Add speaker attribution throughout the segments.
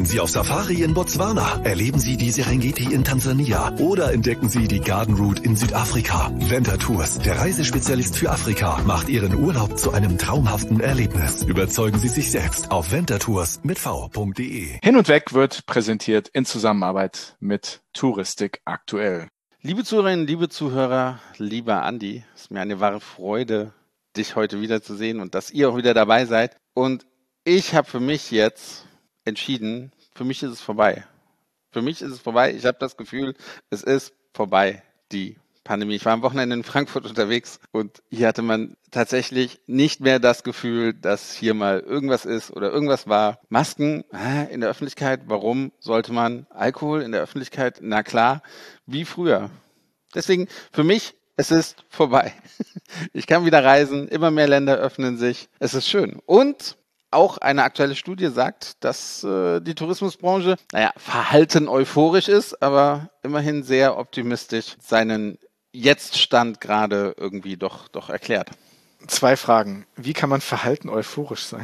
Speaker 1: Sie auf Safari in Botswana, erleben Sie die Serengeti in Tansania oder entdecken Sie die Garden Route in Südafrika. Venta Tours, der Reisespezialist für Afrika, macht Ihren Urlaub zu einem traumhaften Erlebnis. Überzeugen Sie sich selbst auf ventatours mit v.de.
Speaker 2: Hin und Weg wird präsentiert in Zusammenarbeit mit Touristik aktuell.
Speaker 3: Liebe Zuhörerinnen, liebe Zuhörer, lieber Andi, es ist mir eine wahre Freude, dich heute wiederzusehen und dass ihr auch wieder dabei seid. Und ich habe für mich jetzt entschieden, für mich ist es vorbei. Für mich ist es vorbei. Ich habe das Gefühl, es ist vorbei, die Pandemie. Ich war am Wochenende in Frankfurt unterwegs und hier hatte man tatsächlich nicht mehr das Gefühl, dass hier mal irgendwas ist oder irgendwas war. Masken in der Öffentlichkeit, warum sollte man Alkohol in der Öffentlichkeit? Na klar, wie früher. Deswegen für mich, es ist vorbei. Ich kann wieder reisen, immer mehr Länder öffnen sich. Es ist schön. Und auch eine aktuelle Studie sagt, dass die Tourismusbranche, verhalten euphorisch ist, aber immerhin sehr optimistisch seinen Jetzt-Stand gerade irgendwie doch erklärt.
Speaker 2: 2 Fragen. Wie kann man verhalten euphorisch sein?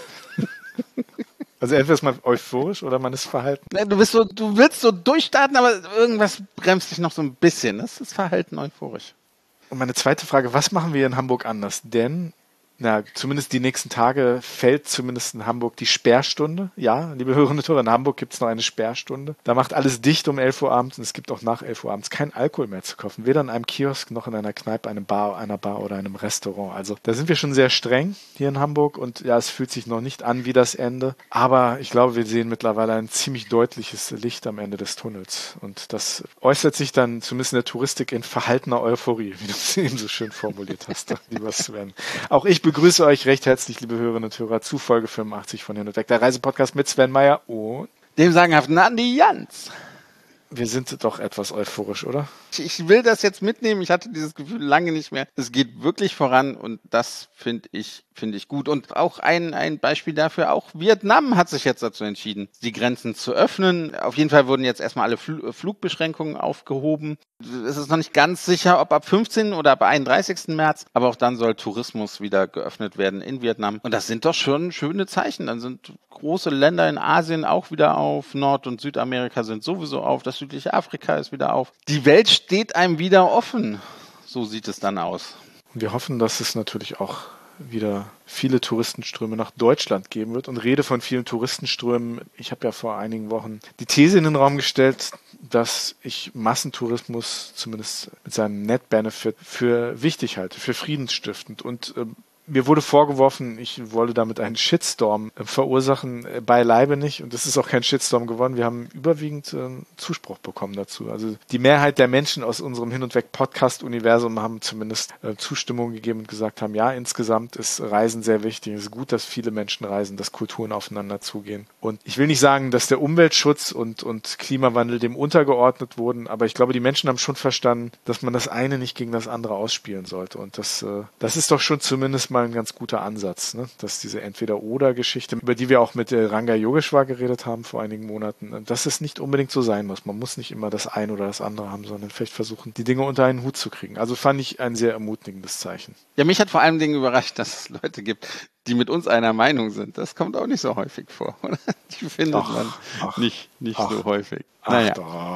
Speaker 2: Also entweder ist man euphorisch oder man ist verhalten.
Speaker 3: Du willst so durchstarten, aber irgendwas bremst dich noch so ein bisschen. Das ist Verhalten euphorisch.
Speaker 2: Und meine zweite Frage, was machen wir in Hamburg anders? Denn zumindest die nächsten Tage fällt zumindest in Hamburg die Sperrstunde. Ja, liebe Hörerinnen und Hörer, in Hamburg gibt es noch eine Sperrstunde. Da macht alles dicht um 11 Uhr abends und es gibt auch nach 11 Uhr abends kein Alkohol mehr zu kaufen. Weder in einem Kiosk noch in einer Kneipe, einer Bar oder einem Restaurant. Also da sind wir schon sehr streng hier in Hamburg und ja, es fühlt sich noch nicht an wie das Ende. Aber ich glaube, wir sehen mittlerweile ein ziemlich deutliches Licht am Ende des Tunnels. Und das äußert sich dann zumindest in der Touristik in verhaltener Euphorie, wie du es eben so schön formuliert hast, lieber Sven. Auch ich begrüße euch recht herzlich, liebe Hörerinnen und Hörer, zu Folge 85 von Hin und Weg, der Reisepodcast mit Sven Meyer und
Speaker 3: dem sagenhaften Andi Jans.
Speaker 2: Wir sind doch etwas euphorisch, oder?
Speaker 3: Ich will das jetzt mitnehmen. Ich hatte dieses Gefühl lange nicht mehr. Es geht wirklich voran und das finde ich gut. Und auch ein Beispiel dafür, auch Vietnam hat sich jetzt dazu entschieden, die Grenzen zu öffnen. Auf jeden Fall wurden jetzt erstmal alle Flugbeschränkungen aufgehoben. Es ist noch nicht ganz sicher, ob ab 15. oder ab 31. März, aber auch dann soll Tourismus wieder geöffnet werden in Vietnam. Und das sind doch schon schöne Zeichen. Dann sind große Länder in Asien auch wieder auf, Nord- und Südamerika sind sowieso auf, das südliche Afrika ist wieder auf. Die Welt steht einem wieder offen. So sieht es dann aus.
Speaker 2: Wir hoffen, dass es natürlich auch wieder viele Touristenströme nach Deutschland geben wird und rede von vielen Touristenströmen. Ich habe ja vor einigen Wochen die These in den Raum gestellt, dass ich Massentourismus zumindest mit seinem Net-Benefit für wichtig halte, für friedensstiftend und mir wurde vorgeworfen, ich wolle damit einen Shitstorm verursachen, beileibe nicht. Und das ist auch kein Shitstorm geworden. Wir haben überwiegend Zuspruch bekommen dazu. Also die Mehrheit der Menschen aus unserem Hin- und Weg-Podcast-Universum haben zumindest Zustimmung gegeben und gesagt haben, ja, insgesamt ist Reisen sehr wichtig. Es ist gut, dass viele Menschen reisen, dass Kulturen aufeinander zugehen. Und ich will nicht sagen, dass der Umweltschutz und Klimawandel dem untergeordnet wurden, aber ich glaube, die Menschen haben schon verstanden, dass man das eine nicht gegen das andere ausspielen sollte. Und das ist doch schon zumindest mal ein ganz guter Ansatz, ne? Dass diese Entweder-Oder-Geschichte, über die wir auch mit Ranga Yogeshwar geredet haben vor einigen Monaten, dass es nicht unbedingt so sein muss. Man muss nicht immer das eine oder das andere haben, sondern vielleicht versuchen, die Dinge unter einen Hut zu kriegen. Also fand ich ein sehr ermutigendes Zeichen.
Speaker 3: Ja, mich hat vor allem Dingen überrascht, dass es Leute gibt, die mit uns einer Meinung sind. Das kommt auch nicht so häufig vor, oder? Die findet man nicht so häufig.
Speaker 2: Ach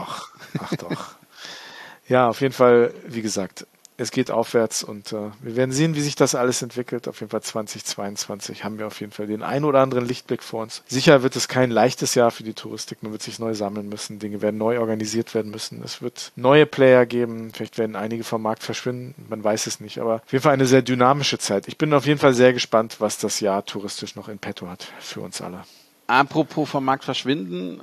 Speaker 2: doch. Ja, auf jeden Fall, wie gesagt, es geht aufwärts und wir werden sehen, wie sich das alles entwickelt. Auf jeden Fall 2022 haben wir auf jeden Fall den einen oder anderen Lichtblick vor uns. Sicher wird es kein leichtes Jahr für die Touristik. Man wird sich neu sammeln müssen. Dinge werden neu organisiert werden müssen. Es wird neue Player geben. Vielleicht werden einige vom Markt verschwinden. Man weiß es nicht. Aber auf jeden Fall eine sehr dynamische Zeit. Ich bin auf jeden Fall sehr gespannt, was das Jahr touristisch noch in petto hat für uns alle.
Speaker 3: Apropos vom Markt verschwinden,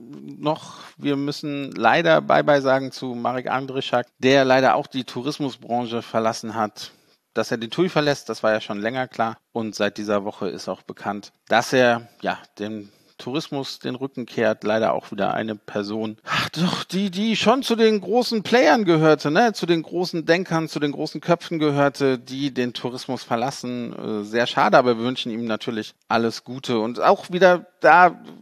Speaker 3: wir müssen leider Bye-bye sagen zu Marek Andryszak, der leider auch die Tourismusbranche verlassen hat. Dass er den TUI verlässt, das war ja schon länger klar. Und seit dieser Woche ist auch bekannt, dass er dem Tourismus den Rücken kehrt. Leider auch wieder eine Person, die schon zu den großen Playern gehörte, ne? Zu den großen Denkern, zu den großen Köpfen gehörte, die den Tourismus verlassen. Sehr schade, aber wir wünschen ihm natürlich alles Gute. Und auch wieder da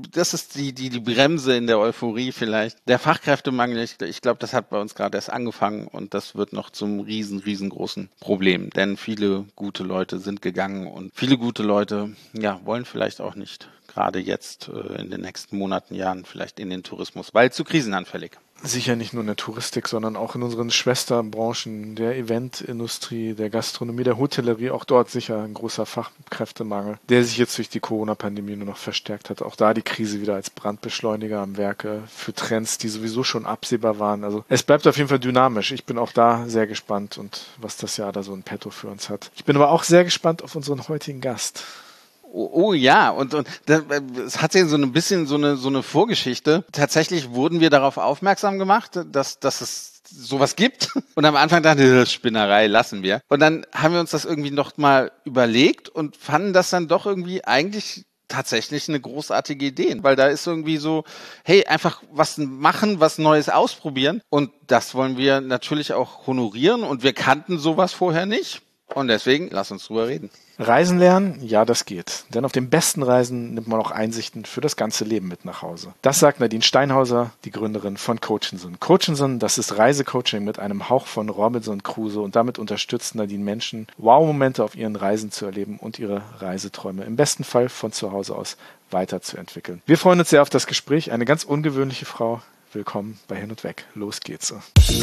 Speaker 3: das ist die Bremse in der Euphorie vielleicht. Der Fachkräftemangel, ich glaube, das hat bei uns gerade erst angefangen und das wird noch zum riesengroßen Problem. Denn viele gute Leute sind gegangen und viele gute Leute, wollen vielleicht auch nicht gerade jetzt in den nächsten Monaten, Jahren vielleicht in den Tourismus, weil zu krisenanfällig.
Speaker 2: Sicher nicht nur in der Touristik, sondern auch in unseren Schwesterbranchen, der Eventindustrie, der Gastronomie, der Hotellerie, auch dort sicher ein großer Fachkräftemangel, der sich jetzt durch die Corona-Pandemie nur noch verstärkt hat. Auch da die Krise wieder als Brandbeschleuniger am Werke für Trends, die sowieso schon absehbar waren. Also es bleibt auf jeden Fall dynamisch. Ich bin auch da sehr gespannt und was das Jahr da so in petto für uns hat. Ich bin aber auch sehr gespannt auf unseren heutigen Gast.
Speaker 3: Oh ja, und es hat ja so ein bisschen so eine Vorgeschichte. Tatsächlich wurden wir darauf aufmerksam gemacht, dass es sowas gibt. Und am Anfang dachte ich, das Spinnerei, lassen wir. Und dann haben wir uns das irgendwie noch mal überlegt und fanden das dann doch irgendwie eigentlich tatsächlich eine großartige Idee. Weil da ist irgendwie so, hey, einfach was machen, was Neues ausprobieren. Und das wollen wir natürlich auch honorieren. Und wir kannten sowas vorher nicht. Und deswegen, lass uns drüber reden.
Speaker 2: Reisen lernen? Ja, das geht. Denn auf den besten Reisen nimmt man auch Einsichten für das ganze Leben mit nach Hause. Das sagt Nadine Steinhauser, die Gründerin von Coachinson. Coachinson, das ist Reisecoaching mit einem Hauch von Robinson Crusoe und damit unterstützt Nadine Menschen, Wow-Momente auf ihren Reisen zu erleben und ihre Reiseträume im besten Fall von zu Hause aus weiterzuentwickeln. Wir freuen uns sehr auf das Gespräch. Eine ganz ungewöhnliche Frau. Willkommen bei Hin und Weg. Los geht's.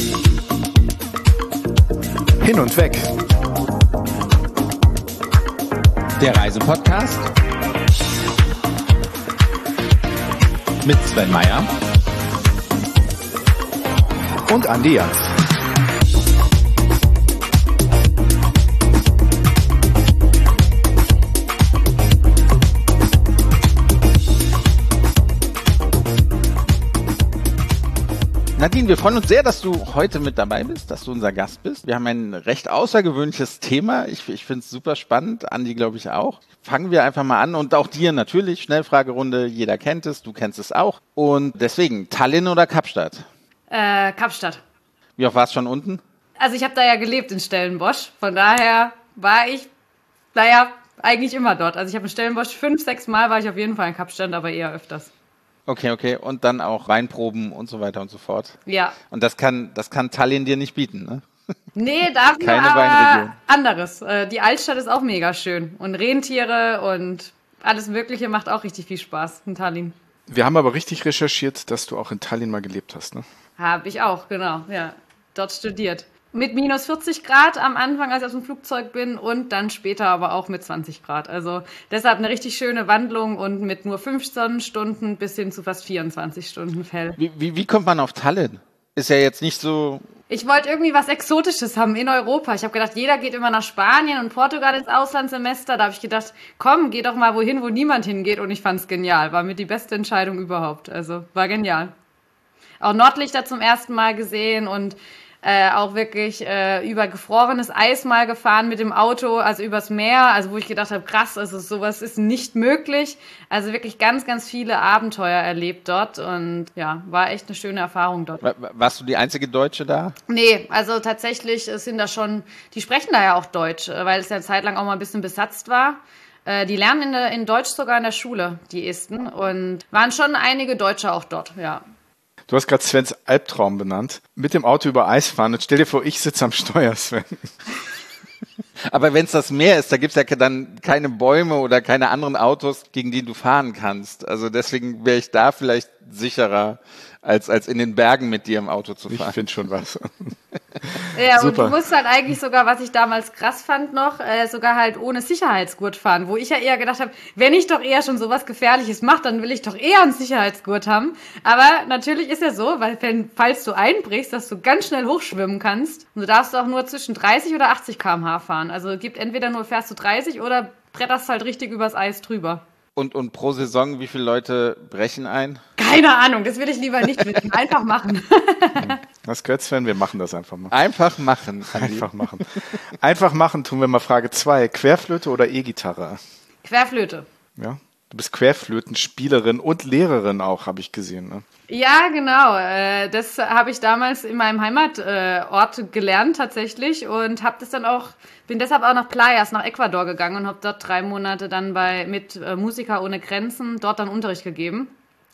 Speaker 2: Hin und Weg.
Speaker 4: Der Reisepodcast mit Sven Meyer
Speaker 2: und Andi Jans.
Speaker 3: Nadine, wir freuen uns sehr, dass du heute mit dabei bist, dass du unser Gast bist. Wir haben ein recht außergewöhnliches Thema. Ich finde es super spannend. Andi, glaube ich, auch. Fangen wir einfach mal an und auch dir natürlich. Schnellfragerunde, jeder kennt es, du kennst es auch. Und deswegen, Tallinn oder Kapstadt?
Speaker 5: Kapstadt.
Speaker 3: Wie oft warst du schon unten?
Speaker 5: Also ich habe da ja gelebt in Stellenbosch. Von daher war ich, eigentlich immer dort. Also ich habe in Stellenbosch 5-6 Mal war ich auf jeden Fall in Kapstadt, aber eher öfters.
Speaker 3: Okay. Und dann auch Weinproben und so weiter und so fort.
Speaker 5: Ja.
Speaker 3: Und das kann Tallinn dir nicht bieten, ne?
Speaker 5: Nee, dafür
Speaker 3: Keine
Speaker 5: aber
Speaker 3: Weinregion.
Speaker 5: anderes. Die Altstadt ist auch mega schön. Und Rentiere und alles Mögliche macht auch richtig viel Spaß in Tallinn.
Speaker 2: Wir haben aber richtig recherchiert, dass du auch in Tallinn mal gelebt hast, ne?
Speaker 5: Habe ich auch, genau. Ja, dort studiert. Mit minus 40 Grad am Anfang, als ich aus dem Flugzeug bin und dann später aber auch mit 20 Grad. Also deshalb eine richtig schöne Wandlung und mit nur 5 Sonnenstunden bis hin zu fast 24 Stunden hell.
Speaker 3: Wie kommt man auf Tallinn? Ist ja jetzt nicht so...
Speaker 5: Ich wollte irgendwie was Exotisches haben in Europa. Ich habe gedacht, jeder geht immer nach Spanien und Portugal ins Auslandssemester. Da habe ich gedacht, komm, geh doch mal wohin, wo niemand hingeht. Und ich fand's genial. War mir die beste Entscheidung überhaupt. Also war genial. Auch Nordlichter zum ersten Mal gesehen und auch wirklich über gefrorenes Eis mal gefahren mit dem Auto, also übers Meer, also wo ich gedacht habe, krass, also sowas ist nicht möglich. Also wirklich ganz, ganz viele Abenteuer erlebt dort und ja, war echt eine schöne Erfahrung dort.
Speaker 3: Warst du die einzige Deutsche da?
Speaker 5: Nee, also tatsächlich sind da schon, die sprechen da ja auch Deutsch, weil es ja eine Zeit lang auch mal ein bisschen besetzt war. Die lernen in Deutsch sogar in der Schule, die Esten, und waren schon einige Deutsche auch dort, ja.
Speaker 2: Du hast gerade Svens Albtraum benannt. Mit dem Auto über Eis fahren. Und stell dir vor, ich sitze am Steuer, Sven.
Speaker 3: Aber wenn es das Meer ist, da gibt's ja dann keine Bäume oder keine anderen Autos, gegen die du fahren kannst. Also deswegen wäre ich da vielleicht sicherer, als in den Bergen mit dir im Auto zu fahren.
Speaker 2: Ich finde schon was.
Speaker 5: Ja,
Speaker 2: Super.
Speaker 5: und du musst halt eigentlich sogar, was ich damals krass fand noch, sogar halt ohne Sicherheitsgurt fahren, wo ich ja eher gedacht habe, wenn ich doch eher schon sowas Gefährliches mache, dann will ich doch eher einen Sicherheitsgurt haben. Aber natürlich ist ja so, weil falls du einbrichst, dass du ganz schnell hochschwimmen kannst und du darfst auch nur zwischen 30 oder 80 km/h fahren. Also gibt entweder nur fährst du 30 oder bretterst halt richtig übers Eis drüber.
Speaker 3: Und pro Saison, wie viele Leute brechen ein?
Speaker 5: Keine Ahnung, das will ich lieber nicht wissen. Einfach machen.
Speaker 2: Was gehört, Sven? Wir machen das einfach mal.
Speaker 3: Einfach machen.
Speaker 2: Einfach machen. Einfach machen tun wir mal Frage 2. Querflöte oder E-Gitarre?
Speaker 5: Querflöte.
Speaker 2: Ja. Du bist Querflötenspielerin und Lehrerin auch, habe ich gesehen, ne?
Speaker 5: Ja, genau. Das habe ich damals in meinem Heimatort gelernt tatsächlich und bin deshalb auch nach Playas, nach Ecuador gegangen und habe dort 3 Monate dann mit Musiker ohne Grenzen dort dann Unterricht gegeben.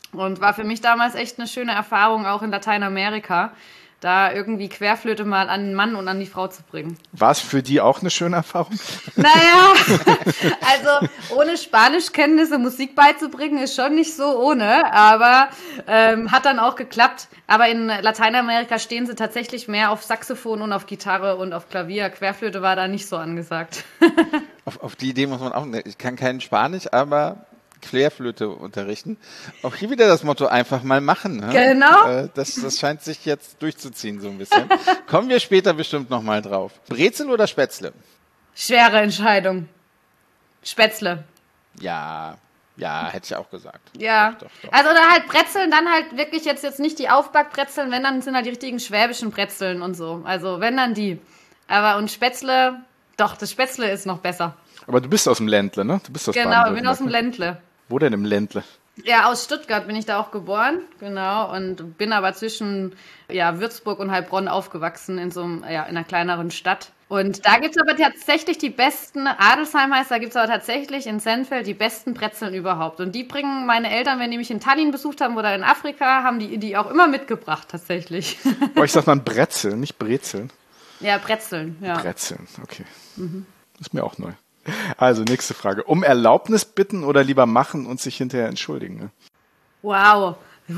Speaker 5: Und war für mich damals echt eine schöne Erfahrung, auch in Lateinamerika, da irgendwie Querflöte mal an den Mann und an die Frau zu bringen.
Speaker 2: War es für die auch eine schöne Erfahrung?
Speaker 5: Naja, also ohne Spanischkenntnisse Musik beizubringen ist schon nicht so ohne, aber hat dann auch geklappt. Aber in Lateinamerika stehen sie tatsächlich mehr auf Saxophon und auf Gitarre und auf Klavier. Querflöte war da nicht so angesagt.
Speaker 3: Auf die Idee muss man auch, ich kann kein Spanisch, aber Querflöte unterrichten. Auch hier wieder das Motto, einfach mal machen. Ne?
Speaker 5: Genau.
Speaker 3: Das scheint sich jetzt durchzuziehen so ein bisschen. Kommen wir später bestimmt nochmal drauf. Brezel oder Spätzle?
Speaker 5: Schwere Entscheidung. Spätzle.
Speaker 3: Ja, hätte ich auch gesagt.
Speaker 5: Ja.
Speaker 3: Doch.
Speaker 5: Also da halt Brezeln, dann halt wirklich jetzt nicht die Aufbackbrezeln, wenn dann sind halt die richtigen schwäbischen Brezeln und so. Also wenn dann die. Aber und Spätzle, doch, das Spätzle ist noch besser.
Speaker 2: Aber du bist aus dem Ländle, ne? Du bist aus
Speaker 5: Genau, ich bin aus dem
Speaker 2: Baden-Württemberg,
Speaker 5: Ländle.
Speaker 2: ne? Wo denn im Ländle?
Speaker 5: Ja, aus Stuttgart bin ich da auch geboren, genau, und bin aber zwischen Würzburg und Heilbronn aufgewachsen in in einer kleineren Stadt. Und da gibt's aber tatsächlich die besten, Adelsheim heißt, da gibt's aber tatsächlich in Sennfeld die besten Brezeln überhaupt. Und die bringen meine Eltern, wenn die mich in Tallinn besucht haben oder in Afrika, haben die auch immer mitgebracht, tatsächlich.
Speaker 2: Bei euch sagt man Brezeln, nicht Brezeln.
Speaker 5: Ja, Brezeln, ja.
Speaker 2: Brezeln, okay. Ist mir auch neu. Also, nächste Frage. Um Erlaubnis bitten oder lieber machen und sich hinterher entschuldigen? Ne?
Speaker 5: Wow.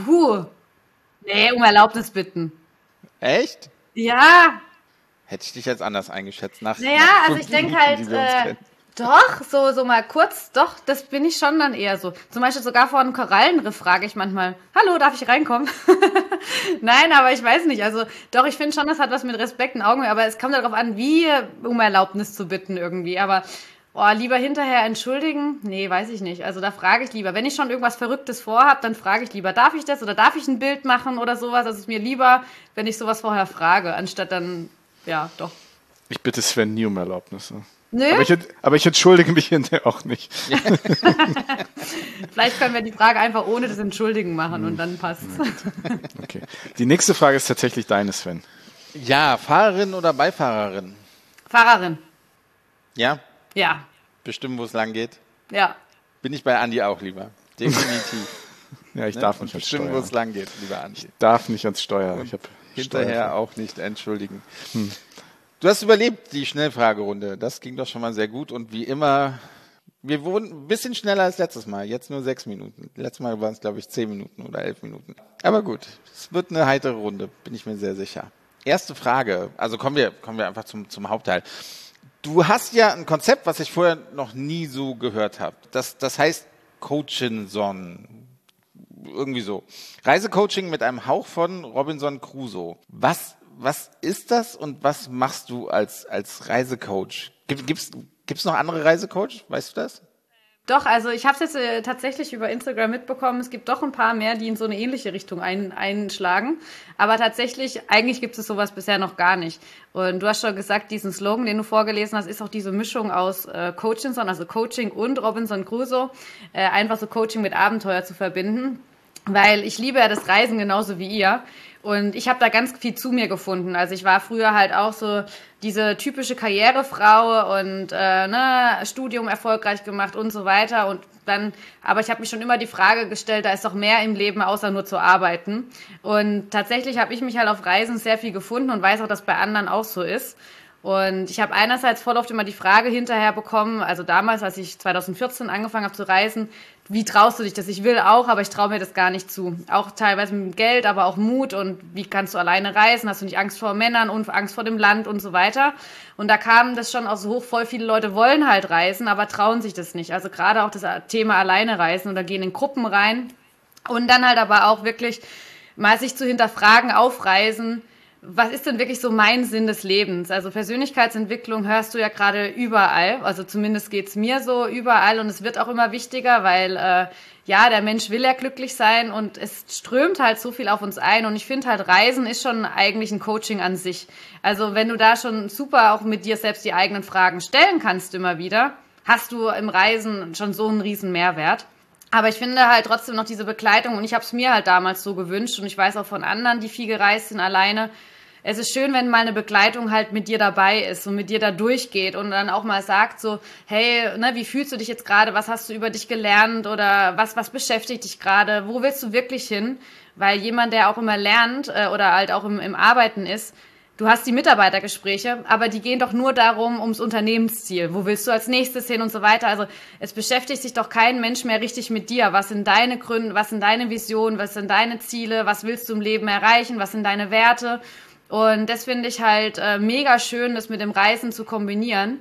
Speaker 5: Nee, um Erlaubnis bitten.
Speaker 3: Echt?
Speaker 5: Ja.
Speaker 3: Hätte ich dich jetzt anders eingeschätzt.
Speaker 5: Naja, also ich denke halt, doch, so mal kurz, doch, das bin ich schon dann eher so. Zum Beispiel sogar vor einem Korallenriff frage ich manchmal, hallo, darf ich reinkommen? Nein, aber ich weiß nicht, also doch, ich finde schon, das hat was mit Respekt und Augenmerk, aber es kommt darauf an, wie, um Erlaubnis zu bitten irgendwie, aber lieber hinterher entschuldigen? Nee, weiß ich nicht, also da frage ich lieber, wenn ich schon irgendwas Verrücktes vorhabe, dann frage ich lieber, darf ich das oder darf ich ein Bild machen oder sowas, das ist mir lieber, wenn ich sowas vorher frage, anstatt dann, ja, doch.
Speaker 2: Ich bitte Sven nie um Erlaubnis. Ne?
Speaker 5: Nö?
Speaker 2: Aber ich entschuldige mich hinterher auch nicht.
Speaker 5: Vielleicht können wir die Frage einfach ohne das Entschuldigen machen und dann passt's.
Speaker 2: Okay. Die nächste Frage ist tatsächlich deine, Sven.
Speaker 3: Ja, Fahrerin oder Beifahrerin?
Speaker 5: Fahrerin.
Speaker 3: Ja?
Speaker 5: Ja.
Speaker 3: Bestimmen, wo es lang geht?
Speaker 5: Ja.
Speaker 3: Bin ich bei Andi auch lieber. Definitiv.
Speaker 2: Ja, ich darf nicht ans
Speaker 3: Bestimmen, wo
Speaker 2: Steuer.
Speaker 3: es lang geht, lieber Andi.
Speaker 2: Ich darf nicht ans Steuer. Ich hab
Speaker 3: Hinterher
Speaker 2: Steuer.
Speaker 3: auch nicht entschuldigen. Du hast überlebt, die Schnellfragerunde. Das ging doch schon mal sehr gut. Und wie immer, wir wurden ein bisschen schneller als letztes Mal. Jetzt nur 6 Minuten. Letztes Mal waren es, glaube ich, 10 Minuten oder 11 Minuten. Aber gut, es wird eine heitere Runde, bin ich mir sehr sicher. Erste Frage, also kommen wir einfach zum Hauptteil. Du hast ja ein Konzept, was ich vorher noch nie so gehört habe. Das heißt Coachinson. Irgendwie so. Reisecoaching mit einem Hauch von Robinson Crusoe. Was ist das und was machst du als Reisecoach? Gibt's noch andere Reisecoach? Weißt du das?
Speaker 5: Doch, also ich habe es jetzt tatsächlich über Instagram mitbekommen. Es gibt doch ein paar mehr, die in so eine ähnliche Richtung einschlagen. Aber tatsächlich, eigentlich gibt es sowas bisher noch gar nicht. Und du hast schon gesagt, diesen Slogan, den du vorgelesen hast, ist auch diese Mischung aus Coachinson, also Coaching und Robinson Crusoe. Einfach so Coaching mit Abenteuer zu verbinden. Weil ich liebe ja das Reisen genauso wie ihr. Und ich habe da ganz viel zu mir gefunden. Also ich war früher halt auch so diese typische Karrierefrau und Studium erfolgreich gemacht und so weiter. Aber ich habe mich schon immer die Frage gestellt, da ist doch mehr im Leben, außer nur zu arbeiten. Und tatsächlich habe ich mich halt auf Reisen sehr viel gefunden und weiß auch, dass bei anderen auch so ist. Und ich habe einerseits voll oft immer die Frage hinterher bekommen, also damals, als ich 2014 angefangen habe zu reisen, wie traust du dich das? Ich will auch, aber ich traue mir das gar nicht zu. Auch teilweise mit Geld, aber auch Mut und wie kannst du alleine reisen? Hast du nicht Angst vor Männern und Angst vor dem Land und so weiter? Und da kam das schon aus hoch, voll viele Leute wollen halt reisen, aber trauen sich das nicht. Also gerade auch das Thema alleine reisen oder gehen in Gruppen rein und dann halt aber auch wirklich mal sich zu hinterfragen auf Reisen, was ist denn wirklich so mein Sinn des Lebens? Also Persönlichkeitsentwicklung hörst du ja gerade überall, also zumindest geht's mir so überall und es wird auch immer wichtiger, weil der Mensch will ja glücklich sein und es strömt halt so viel auf uns ein und ich finde halt Reisen ist schon eigentlich ein Coaching an sich. Also wenn du da schon super auch mit dir selbst die eigenen Fragen stellen kannst immer wieder, hast du im Reisen schon so einen riesen Mehrwert. Aber ich finde halt trotzdem noch diese Begleitung und ich habe es mir halt damals so gewünscht und ich weiß auch von anderen, die viel gereist sind alleine, es ist schön, wenn mal eine Begleitung halt mit dir dabei ist und mit dir da durchgeht und dann auch mal sagt so, hey, ne, wie fühlst du dich jetzt gerade, was hast du über dich gelernt oder was beschäftigt dich gerade, wo willst du wirklich hin? Weil jemand, der auch immer lernt oder halt auch im Arbeiten ist, du hast die Mitarbeitergespräche, aber die gehen doch nur darum, ums Unternehmensziel. Wo willst du als nächstes hin und so weiter? Also es beschäftigt sich doch kein Mensch mehr richtig mit dir. Was sind deine Gründe, was sind deine Visionen, was sind deine Ziele, was willst du im Leben erreichen, was sind deine Werte? Und das finde ich halt mega schön, das mit dem Reisen zu kombinieren.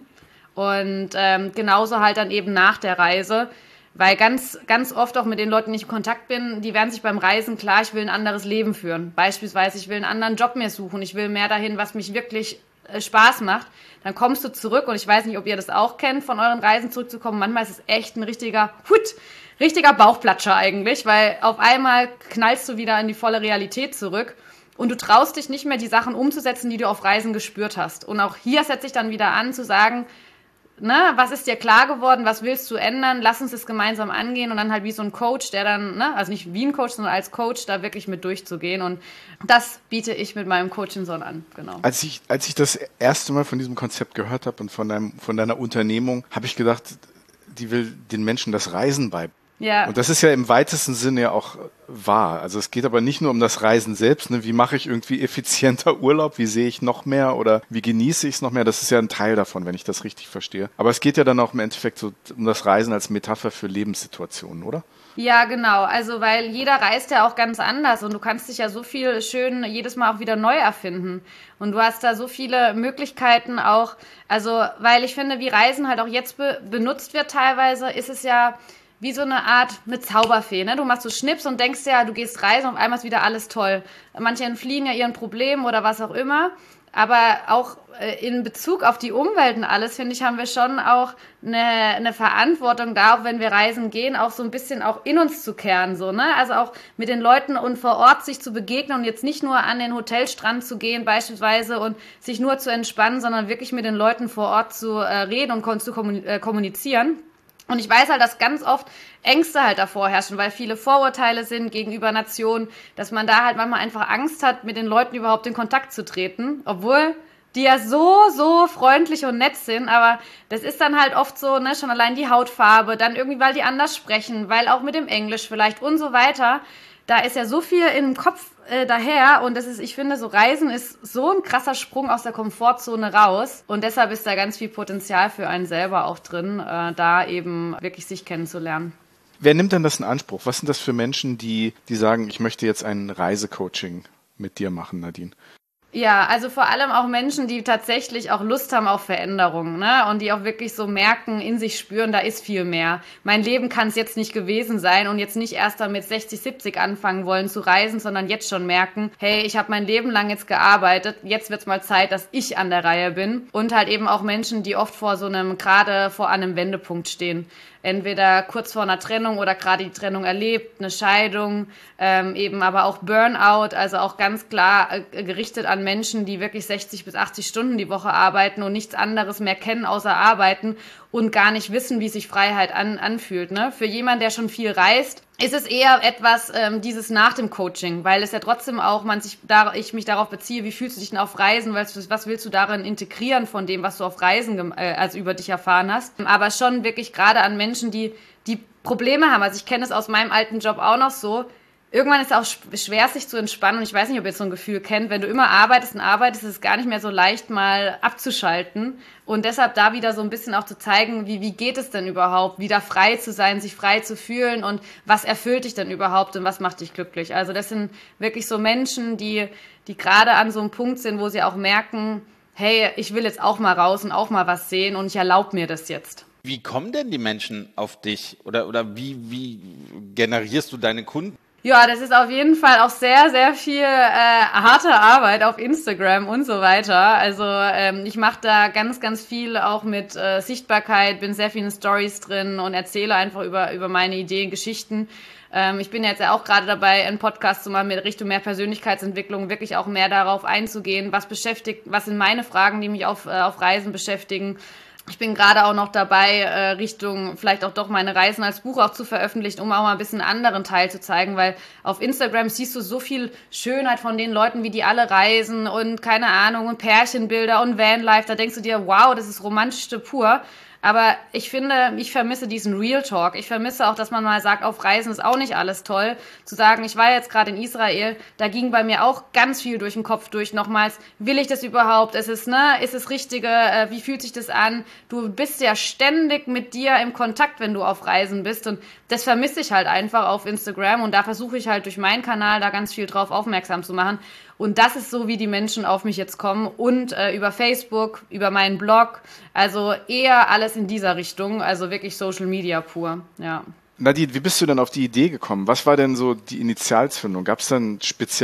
Speaker 5: Und genauso halt dann eben nach der Reise. Weil ganz, ganz oft auch mit den Leuten, die ich in Kontakt bin, die werden sich beim Reisen klar, ich will ein anderes Leben führen. Beispielsweise, ich will einen anderen Job mehr suchen, ich will mehr dahin, was mich wirklich Spaß macht. Dann kommst du zurück und ich weiß nicht, ob ihr das auch kennt, von euren Reisen zurückzukommen. Manchmal ist es echt ein richtiger Bauchplatscher eigentlich, weil auf einmal knallst du wieder in die volle Realität zurück. Und du traust dich nicht mehr, die Sachen umzusetzen, die du auf Reisen gespürt hast. Und auch hier setze ich dann wieder an, zu sagen, ne, was ist dir klar geworden, was willst du ändern, lass uns das gemeinsam angehen und dann halt wie so ein Coach, der dann, ne, also nicht wie ein Coach, sondern als Coach da wirklich mit durchzugehen und das biete ich mit meinem Coaching Son an, genau.
Speaker 2: Als ich das erste Mal von diesem Konzept gehört habe und von deiner Unternehmung, habe ich gedacht, die will den Menschen das Reisen beibringen.
Speaker 5: Ja.
Speaker 2: Und das ist ja im weitesten Sinne ja auch wahr. Also es geht aber nicht nur um das Reisen selbst, ne? Wie mache ich irgendwie effizienter Urlaub, wie sehe ich noch mehr oder wie genieße ich es noch mehr, das ist ja ein Teil davon, wenn ich das richtig verstehe. Aber es geht ja dann auch im Endeffekt so um das Reisen als Metapher für Lebenssituationen, oder?
Speaker 5: Ja, genau. Also, weil jeder reist ja auch ganz anders und du kannst dich ja so viel schön jedes Mal auch wieder neu erfinden. Und du hast da so viele Möglichkeiten auch, also, weil ich finde, wie Reisen halt auch jetzt benutzt wird teilweise, ist es ja wie so eine Art eine Zauberfee, ne? Du machst so Schnips und denkst ja, du gehst reisen und auf einmal ist wieder alles toll. Manche entfliehen ja ihren Problemen oder was auch immer. Aber auch in Bezug auf die Umwelt und alles, finde ich, haben wir schon auch eine Verantwortung da, auch wenn wir reisen gehen, auch so ein bisschen auch in uns zu kehren, so, ne? Also auch mit den Leuten und vor Ort sich zu begegnen und jetzt nicht nur an den Hotelstrand zu gehen beispielsweise und sich nur zu entspannen, sondern wirklich mit den Leuten vor Ort zu reden und zu kommunizieren. Und ich weiß halt, dass ganz oft Ängste halt davor herrschen, weil viele Vorurteile sind gegenüber Nationen, dass man da halt manchmal einfach Angst hat, mit den Leuten überhaupt in Kontakt zu treten, obwohl die ja so freundlich und nett sind, aber das ist dann halt oft so, ne, schon allein die Hautfarbe, dann irgendwie, weil die anders sprechen, weil auch mit dem Englisch vielleicht und so weiter. Da ist ja so viel im Kopf daher und das ist, ich finde, so Reisen ist so ein krasser Sprung aus der Komfortzone raus und deshalb ist da ganz viel Potenzial für einen selber auch drin, da eben wirklich sich kennenzulernen.
Speaker 2: Wer nimmt denn das in Anspruch? Was sind das für Menschen, die sagen, ich möchte jetzt ein Reisecoaching mit dir machen, Nadine?
Speaker 5: Ja, also vor allem auch Menschen, die tatsächlich auch Lust haben auf Veränderungen, ne? Und die auch wirklich so merken, in sich spüren, da ist viel mehr. Mein Leben kann es jetzt nicht gewesen sein und jetzt nicht erst damit 60, 70 anfangen wollen zu reisen, sondern jetzt schon merken, hey, ich habe mein Leben lang jetzt gearbeitet, jetzt wird's mal Zeit, dass ich an der Reihe bin. Und halt eben auch Menschen, die oft gerade vor einem Wendepunkt stehen. Entweder kurz vor einer Trennung oder gerade die Trennung erlebt, eine Scheidung, eben aber auch Burnout, also auch ganz klar gerichtet an Menschen, die wirklich 60 bis 80 Stunden die Woche arbeiten und nichts anderes mehr kennen außer arbeiten und gar nicht wissen, wie sich Freiheit anfühlt. Ne? Für jemanden, der schon viel reist, ist es eher etwas, dieses nach dem Coaching, weil es ja trotzdem auch, ich mich darauf beziehe, wie fühlst du dich denn auf Reisen, was willst du darin integrieren von dem, was du auf Reisen also über dich erfahren hast. Aber schon wirklich gerade an Menschen, die Probleme haben. Also ich kenne es aus meinem alten Job auch noch so. Irgendwann ist es auch schwer, sich zu entspannen. Und ich weiß nicht, ob ihr so ein Gefühl kennt. Wenn du immer arbeitest, ist es gar nicht mehr so leicht, mal abzuschalten. Und deshalb da wieder so ein bisschen auch zu zeigen, wie geht es denn überhaupt, wieder frei zu sein, sich frei zu fühlen und was erfüllt dich denn überhaupt und was macht dich glücklich. Also das sind wirklich so Menschen, die gerade an so einem Punkt sind, wo sie auch merken, hey, ich will jetzt auch mal raus und auch mal was sehen und ich erlaube mir das jetzt.
Speaker 3: Wie kommen denn die Menschen auf dich? Oder wie generierst du deine Kunden?
Speaker 5: Ja, das ist auf jeden Fall auch sehr, sehr viel harte Arbeit auf Instagram und so weiter. Also ich mache da ganz, ganz viel auch mit Sichtbarkeit, bin sehr viel in Stories drin und erzähle einfach über meine Ideen, Geschichten. Ich bin jetzt ja auch gerade dabei, einen Podcast zu machen mit Richtung mehr Persönlichkeitsentwicklung, wirklich auch mehr darauf einzugehen, was sind meine Fragen, die mich auf Reisen beschäftigen. Ich bin gerade auch noch dabei, Richtung vielleicht auch doch meine Reisen als Buch auch zu veröffentlichen, um auch mal ein bisschen einen anderen Teil zu zeigen, weil auf Instagram siehst du so viel Schönheit von den Leuten, wie die alle reisen und keine Ahnung und Pärchenbilder und Vanlife, da denkst du dir, wow, das ist romantischste pur. Aber ich finde, ich vermisse diesen Real Talk. Ich vermisse auch, dass man mal sagt, auf Reisen ist auch nicht alles toll. Zu sagen, ich war jetzt gerade in Israel, da ging bei mir auch ganz viel durch den Kopf durch. Nochmals, will ich das überhaupt? Ist es Richtige? Wie fühlt sich das an? Du bist ja ständig mit dir im Kontakt, wenn du auf Reisen bist. Und das vermisse ich halt einfach auf Instagram. Und da versuche ich halt durch meinen Kanal da ganz viel drauf aufmerksam zu machen. Und das ist so, wie die Menschen auf mich jetzt kommen und über Facebook, über meinen Blog, also eher alles in dieser Richtung, also wirklich Social Media pur, ja.
Speaker 2: Nadine, wie bist du denn auf die Idee gekommen? Was war denn so die Initialzündung? Gab es dann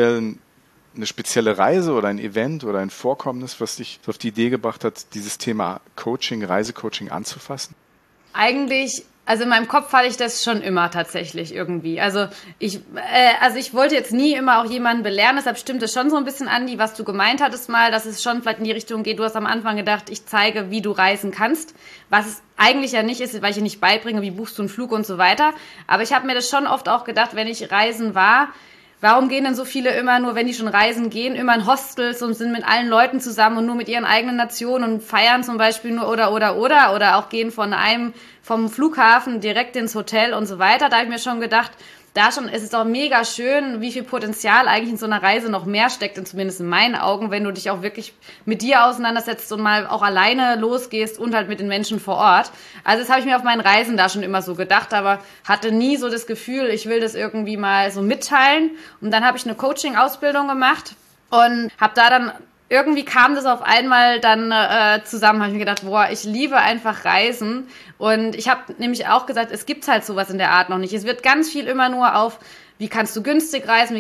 Speaker 2: eine spezielle Reise oder ein Event oder ein Vorkommnis, was dich so auf die Idee gebracht hat, dieses Thema Coaching, Reisecoaching anzufassen?
Speaker 5: Eigentlich, also in meinem Kopf hatte ich das schon immer tatsächlich irgendwie. Also ich wollte jetzt nie immer auch jemanden belehren, deshalb stimmt es schon so ein bisschen, Andi, was du gemeint hattest mal, dass es schon vielleicht in die Richtung geht. Du hast am Anfang gedacht, ich zeige, wie du reisen kannst, was es eigentlich ja nicht ist, weil ich dir nicht beibringe, wie buchst du einen Flug und so weiter. Aber ich habe mir das schon oft auch gedacht, wenn ich reisen war, warum gehen denn so viele immer nur, wenn die schon reisen gehen, immer in Hostels und sind mit allen Leuten zusammen und nur mit ihren eigenen Nationen und feiern zum Beispiel nur oder auch gehen vom Flughafen direkt ins Hotel und so weiter. Da habe ich mir schon gedacht, ist es doch mega schön, wie viel Potenzial eigentlich in so einer Reise noch mehr steckt, und zumindest in meinen Augen, wenn du dich auch wirklich mit dir auseinandersetzt und mal auch alleine losgehst und halt mit den Menschen vor Ort. Also das habe ich mir auf meinen Reisen da schon immer so gedacht, aber hatte nie so das Gefühl, ich will das irgendwie mal so mitteilen. Und dann habe ich eine Coaching-Ausbildung gemacht und habe da dann irgendwie kam das auf einmal dann zusammen, habe ich mir gedacht, boah, ich liebe einfach Reisen. Und ich habe nämlich auch gesagt, es gibt halt sowas in der Art noch nicht. Es wird ganz viel immer nur auf, wie kannst du günstig reisen,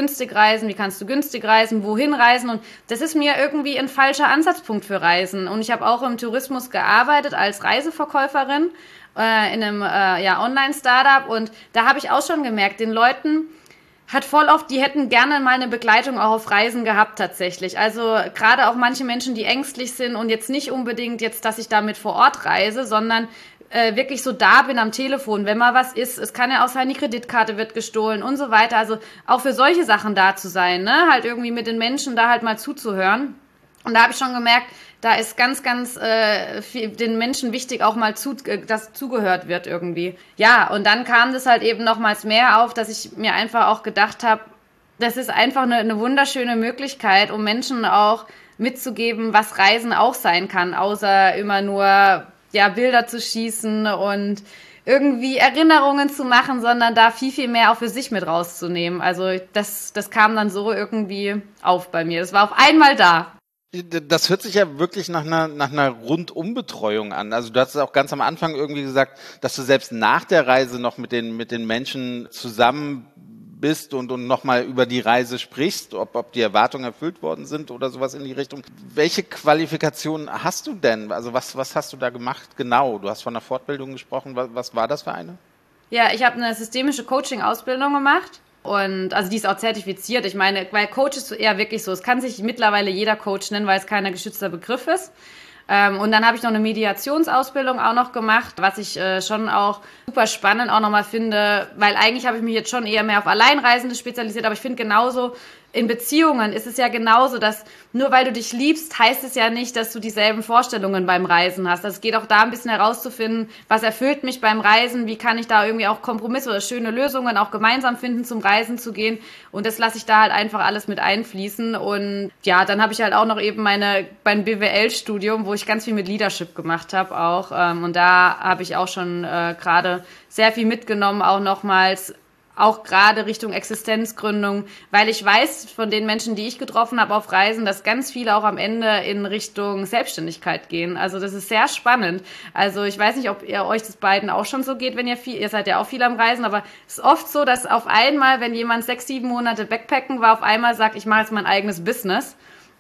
Speaker 5: wohin reisen. Und das ist mir irgendwie ein falscher Ansatzpunkt für Reisen. Und ich habe auch im Tourismus gearbeitet als Reiseverkäuferin in einem Online-Startup. Und da habe ich auch schon gemerkt, den Leuten hat voll oft, die hätten gerne mal eine Begleitung auch auf Reisen gehabt tatsächlich. Also gerade auch manche Menschen, die ängstlich sind und jetzt nicht unbedingt jetzt, dass ich damit vor Ort reise, sondern wirklich so da bin am Telefon, wenn mal was ist. Es kann ja auch sein, die Kreditkarte wird gestohlen und so weiter. Also auch für solche Sachen da zu sein, ne? Halt irgendwie mit den Menschen da halt mal zuzuhören. Und da habe ich schon gemerkt, da ist ganz, ganz viel den Menschen wichtig, auch mal dass zugehört wird irgendwie. Ja, und dann kam das halt eben nochmals mehr auf, dass ich mir einfach auch gedacht habe, das ist einfach eine wunderschöne Möglichkeit, um Menschen auch mitzugeben, was Reisen auch sein kann, außer immer nur Bilder zu schießen und irgendwie Erinnerungen zu machen, sondern da viel, viel mehr auch für sich mit rauszunehmen. Also das kam dann so irgendwie auf bei mir. Das war auf einmal da.
Speaker 3: Das hört sich ja wirklich nach einer Rundumbetreuung an. Also du hast es auch ganz am Anfang irgendwie gesagt, dass du selbst nach der Reise noch mit den Menschen zusammen bist und nochmal über die Reise sprichst, ob die Erwartungen erfüllt worden sind oder sowas in die Richtung. Welche Qualifikationen hast du denn? Also was hast du da gemacht genau? Du hast von einer Fortbildung gesprochen. Was war das für eine?
Speaker 5: Ja, ich habe eine systemische Coaching-Ausbildung gemacht. Und also die ist auch zertifiziert. Ich meine, weil Coach ist eher wirklich so, es kann sich mittlerweile jeder Coach nennen, weil es kein geschützter Begriff ist. Und dann habe ich noch eine Mediationsausbildung auch noch gemacht, was ich schon auch super spannend auch nochmal finde, weil eigentlich habe ich mich jetzt schon eher mehr auf Alleinreisende spezialisiert, aber ich finde genauso, in Beziehungen ist es ja genauso, dass nur weil du dich liebst, heißt es ja nicht, dass du dieselben Vorstellungen beim Reisen hast. Also es geht auch da ein bisschen herauszufinden, was erfüllt mich beim Reisen, wie kann ich da irgendwie auch Kompromisse oder schöne Lösungen auch gemeinsam finden, zum Reisen zu gehen. Und das lasse ich da halt einfach alles mit einfließen. Und ja, dann habe ich halt auch noch eben mein BWL-Studium, wo ich ganz viel mit Leadership gemacht habe auch. Und da habe ich auch schon gerade sehr viel mitgenommen, auch nochmals, auch gerade Richtung Existenzgründung, weil ich weiß von den Menschen, die ich getroffen habe auf Reisen, dass ganz viele auch am Ende in Richtung Selbstständigkeit gehen. Also das ist sehr spannend. Also ich weiß nicht, ob ihr euch das beiden auch schon so geht, wenn ihr seid ja auch viel am Reisen, aber es ist oft so, dass auf einmal, wenn jemand 6-7 Monate Backpacken war, auf einmal sagt, ich mache jetzt mein eigenes Business.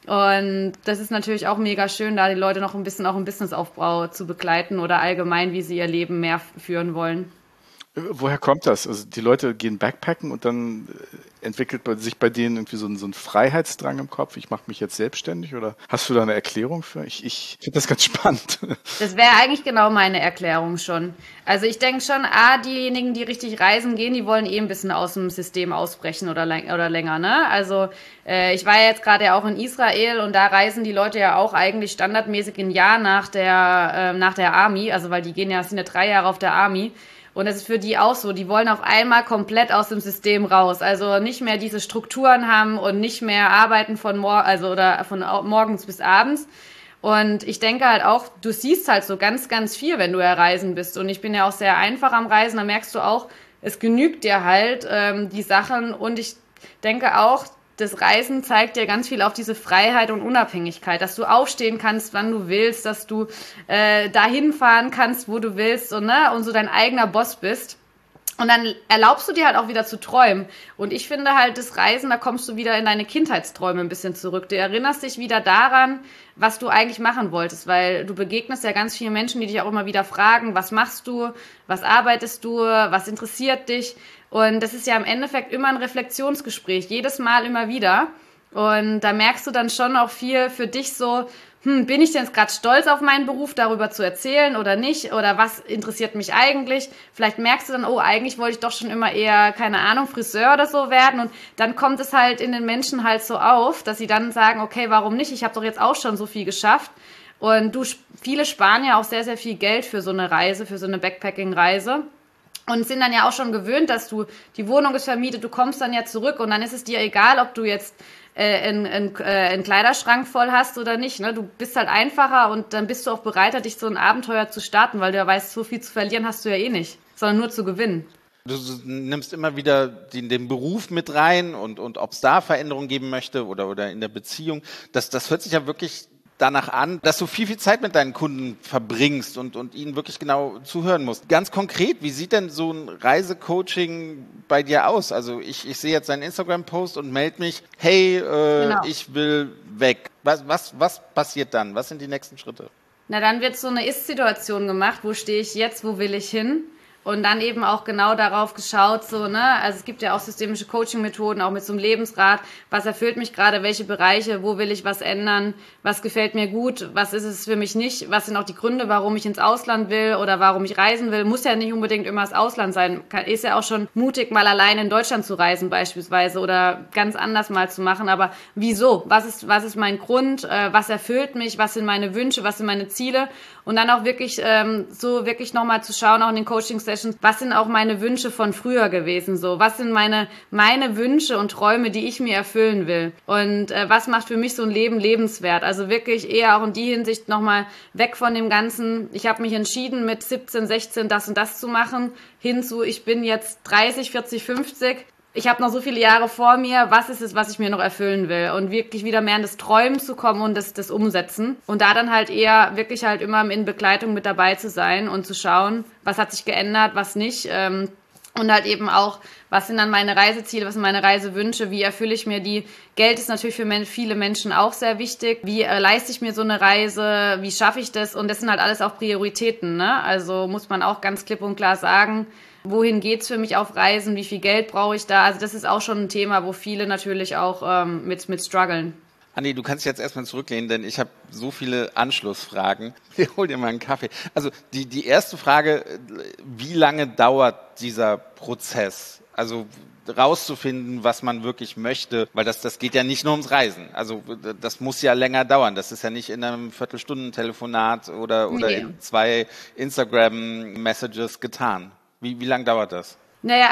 Speaker 5: Und das ist natürlich auch mega schön, da die Leute noch ein bisschen auch im Businessaufbau zu begleiten oder allgemein, wie sie ihr Leben mehr führen wollen.
Speaker 2: Woher kommt das? Also die Leute gehen Backpacken und dann Entwickelt sich bei denen irgendwie so ein Freiheitsdrang im Kopf? Ich mache mich jetzt selbstständig oder hast du da eine Erklärung für? Ich finde das ganz spannend.
Speaker 5: Das wäre eigentlich genau meine Erklärung schon. Also ich denke schon, diejenigen, die richtig reisen gehen, die wollen ein bisschen aus dem System ausbrechen oder länger, ne? Also ich war ja jetzt gerade ja auch in Israel und da reisen die Leute ja auch eigentlich standardmäßig ein Jahr nach der Army, also weil die sind ja 3 Jahre auf der Army. Und das ist für die auch so. Die wollen auf einmal komplett aus dem System raus. Also nicht mehr diese Strukturen haben und nicht mehr arbeiten von morgens bis abends. Und ich denke halt auch, du siehst halt so ganz, ganz viel, wenn du ja reisen bist. Und ich bin ja auch sehr einfach am Reisen. Da merkst du auch, es genügt dir halt die Sachen. Und ich denke auch, das Reisen zeigt dir ganz viel auf diese Freiheit und Unabhängigkeit, dass du aufstehen kannst, wann du willst, dass du dahin fahren kannst, wo du willst und so dein eigener Boss bist. Und dann erlaubst du dir halt auch wieder zu träumen. Und ich finde halt, das Reisen, da kommst du wieder in deine Kindheitsträume ein bisschen zurück. Du erinnerst dich wieder daran, was du eigentlich machen wolltest, weil du begegnest ja ganz vielen Menschen, die dich auch immer wieder fragen, was machst du, was arbeitest du, was interessiert dich? Und das ist ja im Endeffekt immer ein Reflexionsgespräch, jedes Mal immer wieder. Und da merkst du dann schon auch viel für dich so, bin ich denn jetzt gerade stolz auf meinen Beruf, darüber zu erzählen oder nicht? Oder was interessiert mich eigentlich? Vielleicht merkst du dann, oh, eigentlich wollte ich doch schon immer eher, keine Ahnung, Friseur oder so werden. Und dann kommt es halt in den Menschen halt so auf, dass sie dann sagen, okay, warum nicht? Ich habe doch jetzt auch schon so viel geschafft. Und viele sparen ja auch sehr, sehr viel Geld für so eine Reise, für so eine Backpacking-Reise. Und sind dann ja auch schon gewöhnt, dass die Wohnung ist vermietet, du kommst dann ja zurück und dann ist es dir egal, ob du jetzt einen Kleiderschrank voll hast oder nicht. Ne? Du bist halt einfacher und dann bist du auch bereiter, dich so ein Abenteuer zu starten, weil du ja weißt, so viel zu verlieren hast du ja eh nicht, sondern nur zu gewinnen.
Speaker 3: Du nimmst immer wieder den Beruf mit rein und ob es da Veränderungen geben möchte oder in der Beziehung. Das hört sich ja wirklich danach an, dass du viel Zeit mit deinen Kunden verbringst und ihnen wirklich genau zuhören musst. Ganz konkret, wie sieht denn so ein Reisecoaching bei dir aus? Also ich sehe jetzt deinen Instagram-Post und melde mich, hey, genau. Ich will weg. Was passiert dann? Was sind die nächsten Schritte?
Speaker 5: Na, dann wird so eine Ist-Situation gemacht. Wo stehe ich jetzt? Wo will ich hin? Und dann eben auch genau darauf geschaut, so, ne, also es gibt ja auch systemische Coaching-Methoden, auch mit so einem Lebensrat, was erfüllt mich gerade, welche Bereiche, wo will ich was ändern, was gefällt mir gut, was ist es für mich nicht, was sind auch die Gründe, warum ich ins Ausland will oder warum ich reisen will, muss ja nicht unbedingt immer das Ausland sein, ist ja auch schon mutig, mal alleine in Deutschland zu reisen beispielsweise oder ganz anders mal zu machen, aber wieso, was ist mein Grund, was erfüllt mich, was sind meine Wünsche, was sind meine Ziele und dann auch wirklich so wirklich nochmal zu schauen, auch in den Coaching-Sessions, was sind auch meine Wünsche von früher gewesen, so, was sind meine Wünsche und Träume, die ich mir erfüllen will und was macht für mich so ein Leben lebenswert, also wirklich eher auch in die Hinsicht nochmal weg von dem Ganzen, ich habe mich entschieden mit 17, 16 das und das zu machen, hinzu, ich bin jetzt 30, 40, 50, ich habe noch so viele Jahre vor mir, was ist es, was ich mir noch erfüllen will und wirklich wieder mehr in das Träumen zu kommen und das Umsetzen und da dann halt eher wirklich halt immer in Begleitung mit dabei zu sein und zu schauen, was hat sich geändert, was nicht und halt eben auch, was sind dann meine Reiseziele, was sind meine Reisewünsche, wie erfülle ich mir die. Geld ist natürlich für viele Menschen auch sehr wichtig. Wie leiste ich mir so eine Reise, wie schaffe ich das und das sind halt alles auch Prioritäten, ne? Also muss man auch ganz klipp und klar sagen, wohin geht's für mich auf Reisen, wie viel Geld brauche ich da? Also das ist auch schon ein Thema, wo viele natürlich auch mit strugglen.
Speaker 3: Andi, du kannst jetzt erstmal zurücklehnen, denn ich habe so viele Anschlussfragen. Ich hol dir mal einen Kaffee. Also die erste Frage, wie lange dauert dieser Prozess? Also rauszufinden, was man wirklich möchte, weil das geht ja nicht nur ums Reisen. Also das muss ja länger dauern. Das ist ja nicht in einem Viertelstunden-Telefonat oder in 2 Instagram-Messages getan. Wie lang dauert das?
Speaker 5: Naja,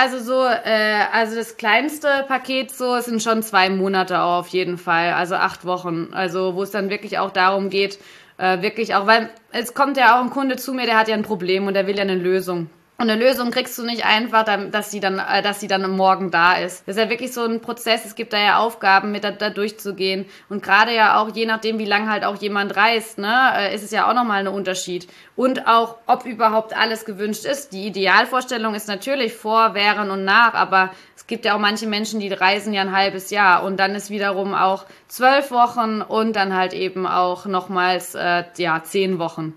Speaker 5: also das kleinste Paket es sind schon 2 Monate auch auf jeden Fall, also 8 Wochen, also wo es dann wirklich auch darum geht, wirklich auch, weil es kommt ja auch ein Kunde zu mir, der hat ja ein Problem und der will ja eine Lösung. Und eine Lösung kriegst du nicht einfach, dass sie dann morgen da ist. Das ist ja wirklich so ein Prozess. Es gibt da ja Aufgaben, mit da durchzugehen. Und gerade ja auch, je nachdem, wie lange halt auch jemand reist, ne, ist es ja auch nochmal ein Unterschied. Und auch, ob überhaupt alles gewünscht ist. Die Idealvorstellung ist natürlich vor, während und nach, aber Es gibt ja auch manche Menschen, die reisen ja ein halbes Jahr und dann ist wiederum auch 12 Wochen und dann halt eben auch nochmals 10 Wochen.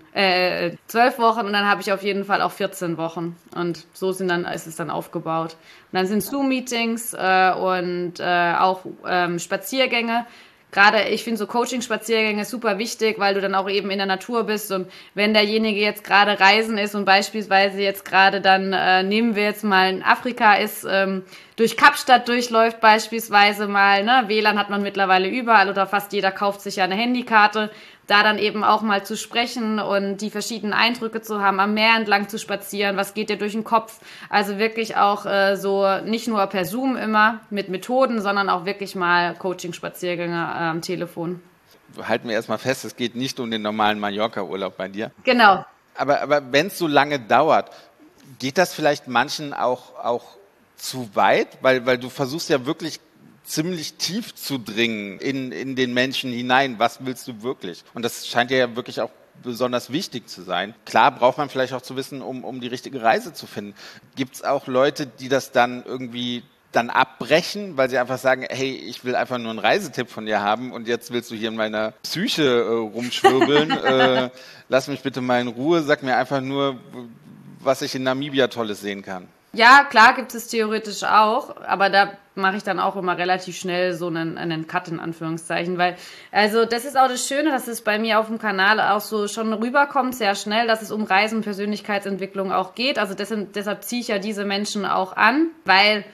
Speaker 5: 12 Wochen und dann habe ich auf jeden Fall auch 14 Wochen. Und so ist es dann aufgebaut. Und dann sind Zoom-Meetings und auch Spaziergänge. Gerade, ich finde so Coaching-Spaziergänge super wichtig, weil du dann auch eben in der Natur bist und wenn derjenige jetzt gerade reisen ist und beispielsweise jetzt gerade dann, nehmen wir jetzt mal in Afrika ist, durch Kapstadt durchläuft beispielsweise mal, ne, WLAN hat man mittlerweile überall oder fast jeder kauft sich ja eine Handykarte, da dann eben auch mal zu sprechen und die verschiedenen Eindrücke zu haben, am Meer entlang zu spazieren, was geht dir durch den Kopf, also wirklich auch so nicht nur per Zoom immer mit Methoden, sondern auch wirklich mal Coaching-Spaziergänge am Telefon.
Speaker 3: Halten wir erstmal fest, es geht nicht um den normalen Mallorca-Urlaub bei dir.
Speaker 5: Genau.
Speaker 3: Aber wenn es so lange dauert, geht das vielleicht manchen auch zu weit? Weil du versuchst ja wirklich ziemlich tief zu dringen in den Menschen hinein. Was willst du wirklich? Und das scheint ja wirklich auch besonders wichtig zu sein. Klar braucht man vielleicht auch zu wissen, um die richtige Reise zu finden. Gibt es auch Leute, die das dann irgendwie dann abbrechen, weil sie einfach sagen, hey, ich will einfach nur einen Reisetipp von dir haben und jetzt willst du hier in meiner Psyche rumschwirbeln. Lass mich bitte mal in Ruhe, sag mir einfach nur, was ich in Namibia Tolles sehen kann.
Speaker 5: Ja, klar gibt es theoretisch auch, aber da mache ich dann auch immer relativ schnell so einen Cut in Anführungszeichen, weil, also das ist auch das Schöne, dass es bei mir auf dem Kanal auch so schon rüberkommt, sehr schnell, dass es um Reisen und Persönlichkeitsentwicklung auch geht, also deshalb ziehe ich ja diese Menschen auch an, weil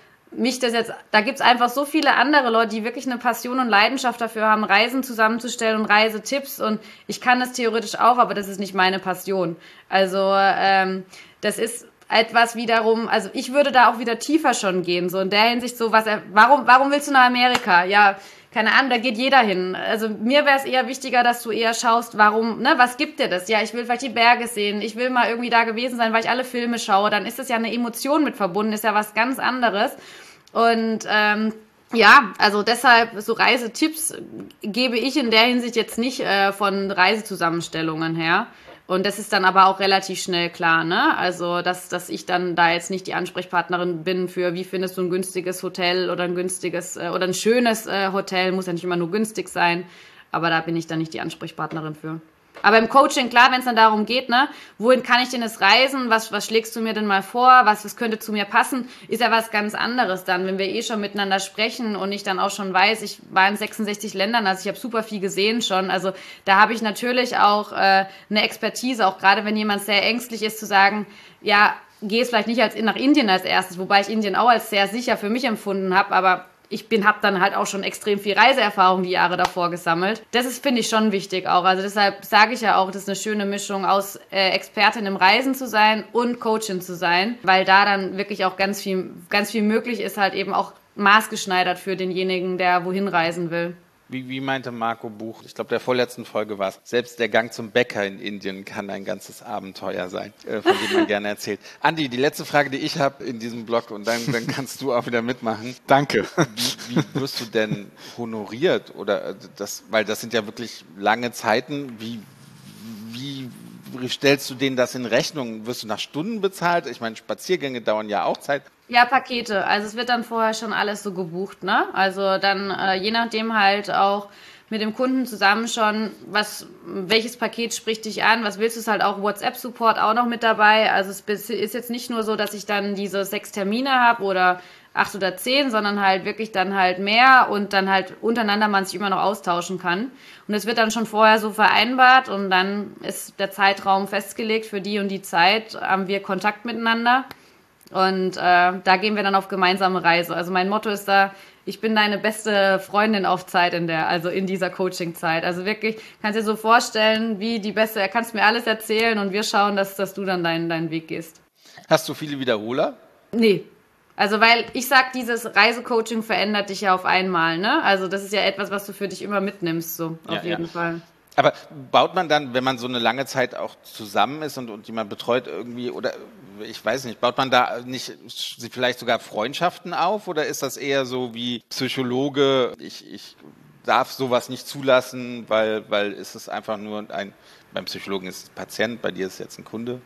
Speaker 5: da gibt's einfach so viele andere Leute, die wirklich eine Passion und Leidenschaft dafür haben, Reisen zusammenzustellen und Reisetipps und ich kann das theoretisch auch, aber das ist nicht meine Passion. Also das ist etwas wiederum, also ich würde da auch wieder tiefer schon gehen, so in der Hinsicht so, warum willst du nach Amerika? Ja, keine Ahnung, da geht jeder hin. Also mir wäre es eher wichtiger, dass du eher schaust, was gibt dir das? Ja, ich will vielleicht die Berge sehen, ich will mal irgendwie da gewesen sein, weil ich alle Filme schaue, dann ist das ja eine Emotion mit verbunden, ist ja was ganz anderes. Und also deshalb so Reisetipps gebe ich in der Hinsicht jetzt nicht von Reisezusammenstellungen her. Und das ist dann aber auch relativ schnell klar, ne? Also, dass ich dann da jetzt nicht die Ansprechpartnerin bin für, wie findest du ein günstiges Hotel oder ein schönes Hotel, muss ja nicht immer nur günstig sein, aber da bin ich dann nicht die Ansprechpartnerin für. Aber im Coaching, klar, wenn es dann darum geht, ne, wohin kann ich denn jetzt reisen, was schlägst du mir denn mal vor, was könnte zu mir passen, ist ja was ganz anderes dann, wenn wir schon miteinander sprechen und ich dann auch schon weiß, ich war in 66 Ländern, also ich habe super viel gesehen schon, also da habe ich natürlich auch eine Expertise, auch gerade wenn jemand sehr ängstlich ist, zu sagen, ja, geh es vielleicht nicht nach Indien als erstes, wobei ich Indien auch als sehr sicher für mich empfunden habe, aber habe dann halt auch schon extrem viel Reiseerfahrung die Jahre davor gesammelt. Das finde ich schon wichtig auch. Also deshalb sage ich ja auch, das ist eine schöne Mischung aus Expertin im Reisen zu sein und Coachin zu sein, weil da dann wirklich auch ganz viel möglich ist, halt eben auch maßgeschneidert für denjenigen, der wohin reisen will.
Speaker 3: Wie meinte Marco Buch, ich glaube der vorletzten Folge war es, selbst der Gang zum Bäcker in Indien kann ein ganzes Abenteuer sein, von dem man gerne erzählt. Andi, die letzte Frage, die ich habe in diesem Blog und dann kannst du auch wieder mitmachen.
Speaker 2: Danke.
Speaker 3: Wie wirst du denn honoriert? Weil das sind ja wirklich lange Zeiten. Wie stellst du denen das in Rechnung? Wirst du nach Stunden bezahlt? Ich meine, Spaziergänge dauern ja auch Zeit.
Speaker 5: Ja, Pakete. Also es wird dann vorher schon alles so gebucht, ne? Also dann je nachdem halt auch mit dem Kunden zusammen schon, welches Paket spricht dich an, was willst du, ist halt auch WhatsApp-Support auch noch mit dabei. Also es ist jetzt nicht nur so, dass ich dann diese 6 Termine habe oder 8 oder 10, sondern halt wirklich dann halt mehr und dann halt untereinander man sich immer noch austauschen kann. Und es wird dann schon vorher so vereinbart und dann ist der Zeitraum festgelegt, für die und die Zeit haben wir Kontakt miteinander. Und da gehen wir dann auf gemeinsame Reise. Also mein Motto ist da, ich bin deine beste Freundin auf Zeit in dieser Coaching-Zeit. Also wirklich, kannst dir so vorstellen, wie die beste, kannst mir alles erzählen und wir schauen, dass du dann deinen Weg gehst.
Speaker 3: Hast du viele Wiederholer?
Speaker 5: Nee. Also weil ich sag, dieses Reisecoaching verändert dich ja auf einmal, ne? Also das ist ja etwas, was du für dich immer mitnimmst, so auf jeden Fall.
Speaker 3: Aber baut man dann, wenn man so eine lange Zeit auch zusammen ist und jemand betreut irgendwie, oder ich weiß nicht, baut man da nicht vielleicht sogar Freundschaften auf oder ist das eher so wie Psychologe, ich darf sowas nicht zulassen, weil ist es einfach nur beim Psychologen ist es Patient, bei dir ist es jetzt ein Kunde?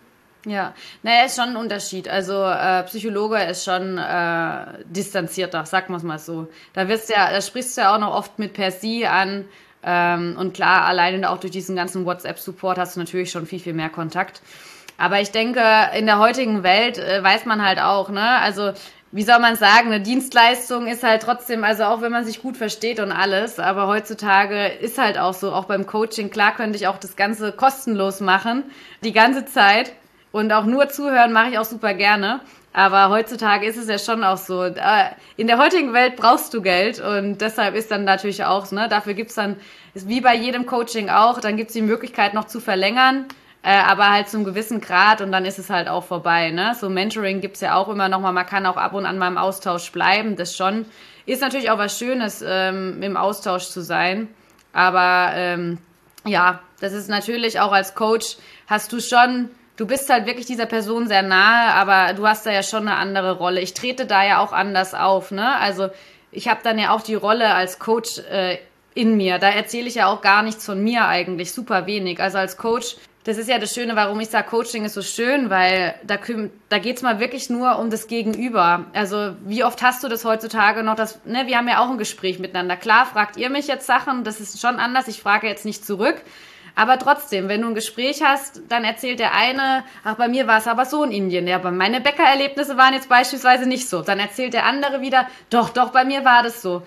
Speaker 5: Ja, naja, ist schon ein Unterschied. Also Psychologe ist schon distanzierter, sagen wir es mal so. Da sprichst du ja auch noch oft mit per Sie an. Und klar, alleine auch durch diesen ganzen WhatsApp-Support hast du natürlich schon viel, viel mehr Kontakt. Aber ich denke, in der heutigen Welt weiß man halt auch, ne? Also wie soll man sagen, eine Dienstleistung ist halt trotzdem, also auch wenn man sich gut versteht und alles, aber heutzutage ist halt auch so, auch beim Coaching, klar könnte ich auch das Ganze kostenlos machen, die ganze Zeit und auch nur zuhören mache ich auch super gerne, aber heutzutage ist es ja schon auch so, in der heutigen Welt brauchst du Geld und deshalb ist dann natürlich auch, ne, dafür gibt's dann, ist wie bei jedem Coaching auch, dann gibt's die Möglichkeit noch zu verlängern, aber halt zum gewissen Grad und dann ist es halt auch vorbei, ne? So Mentoring gibt's ja auch immer noch mal, man kann auch ab und an mal im Austausch bleiben, das schon. Ist natürlich auch was Schönes, im Austausch zu sein, aber ja, das ist natürlich auch als Coach du bist halt wirklich dieser Person sehr nahe, aber du hast da ja schon eine andere Rolle. Ich trete da ja auch anders auf, ne? Also ich habe dann ja auch die Rolle als Coach in mir. Da erzähle ich ja auch gar nichts von mir eigentlich, super wenig. Also als Coach, das ist ja das Schöne, warum ich sage, Coaching ist so schön, weil da geht's mal wirklich nur um das Gegenüber. Also wie oft hast du das heutzutage noch, wir haben ja auch ein Gespräch miteinander. Klar, fragt ihr mich jetzt Sachen, das ist schon anders, ich frage jetzt nicht zurück. Aber trotzdem, wenn du ein Gespräch hast, dann erzählt der eine, ach, bei mir war es aber so in Indien. Ja, aber meine Bäckererlebnisse waren jetzt beispielsweise nicht so. Dann erzählt der andere wieder, doch, bei mir war das so.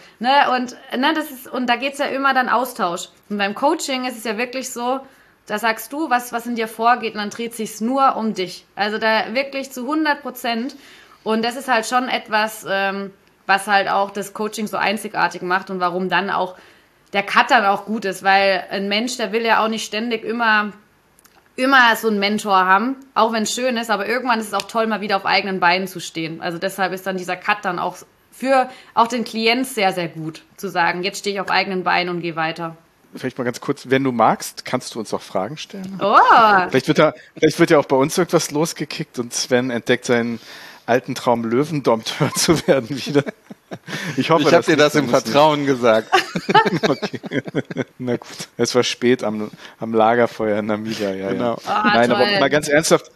Speaker 5: Und da geht's ja immer dann Austausch. Und beim Coaching ist es ja wirklich so, da sagst du, was in dir vorgeht und dann dreht sich's nur um dich. Also da wirklich zu 100%. Und das ist halt schon etwas, was halt auch das Coaching so einzigartig macht und warum dann auch der Cut dann auch gut ist, weil ein Mensch, der will ja auch nicht ständig immer so einen Mentor haben, auch wenn es schön ist, aber irgendwann ist es auch toll, mal wieder auf eigenen Beinen zu stehen. Also deshalb ist dann dieser Cut dann auch für auch den Klient sehr, sehr gut, zu sagen, jetzt stehe ich auf eigenen Beinen und gehe weiter.
Speaker 2: Vielleicht mal ganz kurz, wenn du magst, kannst du uns auch Fragen stellen?
Speaker 5: Oh!
Speaker 2: Vielleicht wird ja auch bei uns irgendwas losgekickt und Sven entdeckt seinen alten Traum, Löwendompteur zu werden wieder. Ich hoffe,
Speaker 3: ich habe dir das im Vertrauen gesagt.
Speaker 2: Okay. Na gut, es war spät am Lagerfeuer in Namibia. Ja,
Speaker 3: genau.
Speaker 2: Ja. Nein, toll. Aber mal ganz ernsthaft,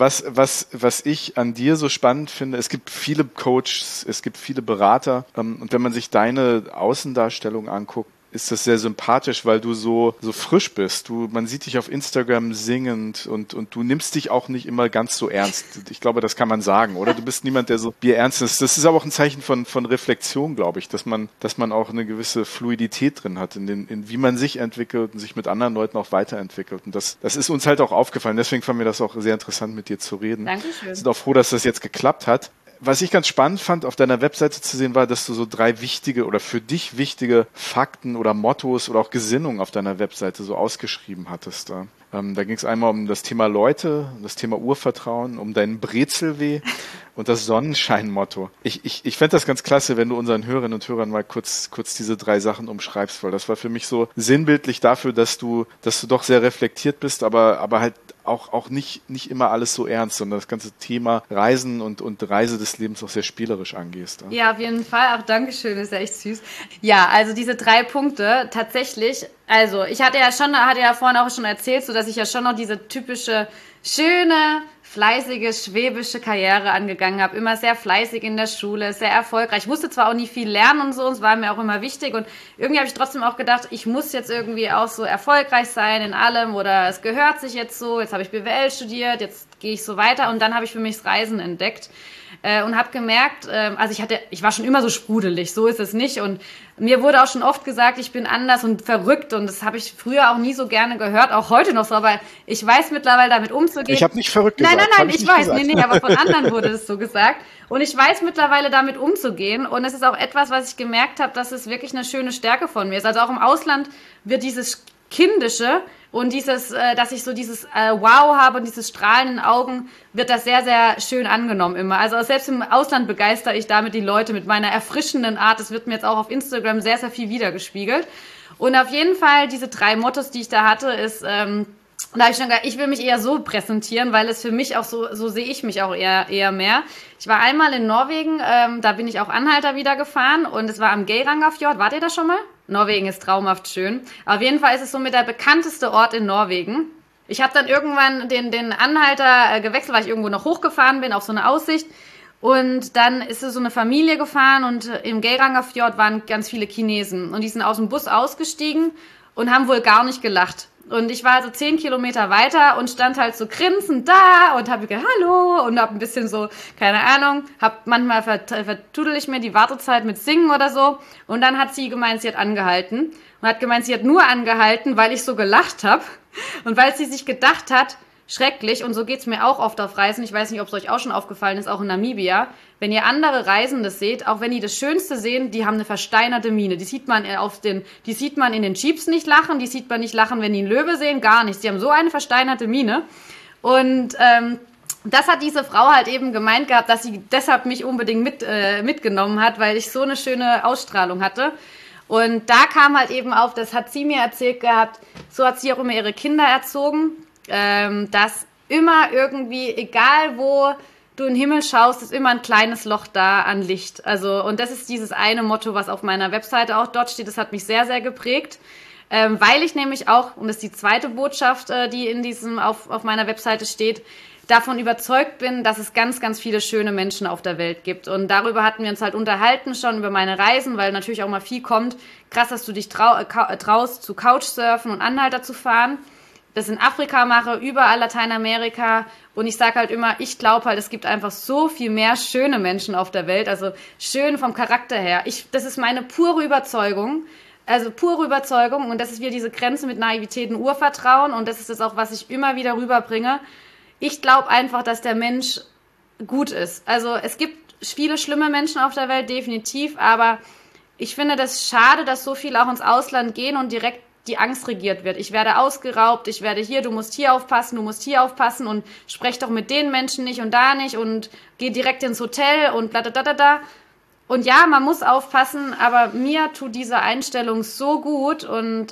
Speaker 2: was ich an dir so spannend finde, es gibt viele Coaches, es gibt viele Berater und wenn man sich deine Außendarstellung anguckt, ist das sehr sympathisch, weil du so frisch bist. Man sieht dich auf Instagram singend und du nimmst dich auch nicht immer ganz so ernst. Ich glaube, das kann man sagen, oder? Du bist niemand, der so bierernst ist. Das ist aber auch ein Zeichen von Reflexion, glaube ich, dass man auch eine gewisse Fluidität drin hat, in wie man sich entwickelt und sich mit anderen Leuten auch weiterentwickelt. Und das ist uns halt auch aufgefallen. Deswegen fand mir das auch sehr interessant, mit dir zu reden.
Speaker 5: Dankeschön.
Speaker 2: Wir sind auch froh, dass das jetzt geklappt hat. Was ich ganz spannend fand, auf deiner Webseite zu sehen, war, dass du so 3 wichtige oder für dich wichtige Fakten oder Mottos oder auch Gesinnungen auf deiner Webseite so ausgeschrieben hattest. Da ging es einmal um das Thema Leute, das Thema Urvertrauen, um deinen Brezelweh und das Sonnenschein-Motto. Ich fände das ganz klasse, wenn du unseren Hörerinnen und Hörern mal kurz diese 3 Sachen umschreibst, weil das war für mich so sinnbildlich dafür, dass du doch sehr reflektiert bist, aber halt auch nicht immer alles so ernst, sondern das ganze Thema Reisen und Reise des Lebens auch sehr spielerisch angehst.
Speaker 5: Ja, auf jeden Fall. Auch Dankeschön, ist ja echt süß. Ja, also diese 3 Punkte, tatsächlich, also ich hatte ja vorhin auch schon erzählt, so dass ich ja schon noch diese typische, schöne, fleißige, schwäbische Karriere angegangen habe. Immer sehr fleißig in der Schule, sehr erfolgreich. Ich musste zwar auch nie viel lernen und so, und es war mir auch immer wichtig. Und irgendwie habe ich trotzdem auch gedacht, ich muss jetzt irgendwie auch so erfolgreich sein in allem oder es gehört sich jetzt so. Jetzt habe ich BWL studiert, jetzt gehe ich so weiter. Und dann habe ich für mich das Reisen entdeckt. Und habe gemerkt, also ich war schon immer so sprudelig, so ist es nicht. Und mir wurde auch schon oft gesagt, ich bin anders und verrückt. Und das habe ich früher auch nie so gerne gehört, auch heute noch so. Aber ich weiß mittlerweile damit umzugehen.
Speaker 2: Ich habe nicht verrückt gesagt.
Speaker 5: Nein, ich weiß. Nee, aber von anderen wurde das so gesagt. Und ich weiß mittlerweile damit umzugehen. Und es ist auch etwas, was ich gemerkt habe, dass es wirklich eine schöne Stärke von mir ist. Also auch im Ausland wird dieses Kindische und dieses, dass ich so dieses Wow habe und dieses strahlenden Augen, wird das sehr, sehr schön angenommen immer. Also selbst im Ausland begeistere ich damit die Leute mit meiner erfrischenden Art. Das wird mir jetzt auch auf Instagram sehr, sehr viel wiedergespiegelt. Und auf jeden Fall diese 3 Mottos, die ich da hatte, ist, da habe ich schon gesagt, ich will mich eher so präsentieren, weil es für mich auch so sehe ich mich auch eher mehr. Ich war einmal in Norwegen, da bin ich auch Anhalter wieder gefahren und es war am Geirangafjord. Wart ihr da schon mal? Norwegen ist traumhaft schön. Auf jeden Fall ist es so mit der bekannteste Ort in Norwegen. ich habe dann irgendwann den Anhalter gewechselt, weil ich irgendwo noch hochgefahren bin auf so eine Aussicht. Und dann ist so eine Familie gefahren und im Geiranger Fjord waren ganz viele Chinesen. Und die sind aus dem Bus ausgestiegen und haben wohl gar nicht gelacht. Und ich war also 10 Kilometer weiter und stand halt so grinsend da und habe gesagt, hallo, und habe ein bisschen so, keine Ahnung, manchmal vertudel ich mir die Wartezeit mit Singen oder so. Und dann hat sie gemeint, sie hat angehalten und hat gemeint, sie hat nur angehalten, weil ich so gelacht habe und weil sie sich gedacht hat, schrecklich, und so geht's mir auch oft auf Reisen. Ich weiß nicht, ob es euch auch schon aufgefallen ist, auch in Namibia. Wenn ihr andere Reisende seht, auch wenn die das Schönste sehen, die haben eine versteinerte Miene. Die sieht man in den Jeeps nicht lachen, die sieht man nicht lachen, wenn die einen Löwe sehen, gar nichts. Die haben so eine versteinerte Miene. Und das hat diese Frau halt eben gemeint gehabt, dass sie deshalb mich unbedingt mitgenommen hat, weil ich so eine schöne Ausstrahlung hatte. Und da kam halt eben auf, das hat sie mir erzählt gehabt, so hat sie auch immer ihre Kinder erzogen, dass immer irgendwie, egal wo du in den Himmel schaust, ist immer ein kleines Loch da an Licht. Also, und das ist dieses eine Motto, was auf meiner Webseite auch dort steht. Das hat mich sehr, sehr geprägt, weil ich nämlich auch, und das ist die zweite Botschaft, die in diesem auf meiner Webseite steht, davon überzeugt bin, dass es ganz, ganz viele schöne Menschen auf der Welt gibt. Und darüber hatten wir uns halt unterhalten schon, über meine Reisen, weil natürlich auch mal viel kommt. Krass, dass du dich traust, zu Couchsurfen und Anhalter zu fahren. Das in Afrika mache, überall Lateinamerika. Und ich sage halt immer, ich glaube halt, es gibt einfach so viel mehr schöne Menschen auf der Welt. Also schön vom Charakter her. Das ist meine pure Überzeugung. Also pure Überzeugung. Und das ist wieder diese Grenze mit Naivität und Urvertrauen. Und das ist das auch, was ich immer wieder rüberbringe. Ich glaube einfach, dass der Mensch gut ist. Also es gibt viele schlimme Menschen auf der Welt, definitiv. Aber ich finde das schade, dass so viele auch ins Ausland gehen und direkt die Angst regiert wird. Ich werde ausgeraubt, ich werde hier, du musst hier aufpassen und sprech doch mit den Menschen nicht und da nicht und geh direkt ins Hotel und bla, bla, bla, bla. Und ja, man muss aufpassen, aber mir tut diese Einstellung so gut und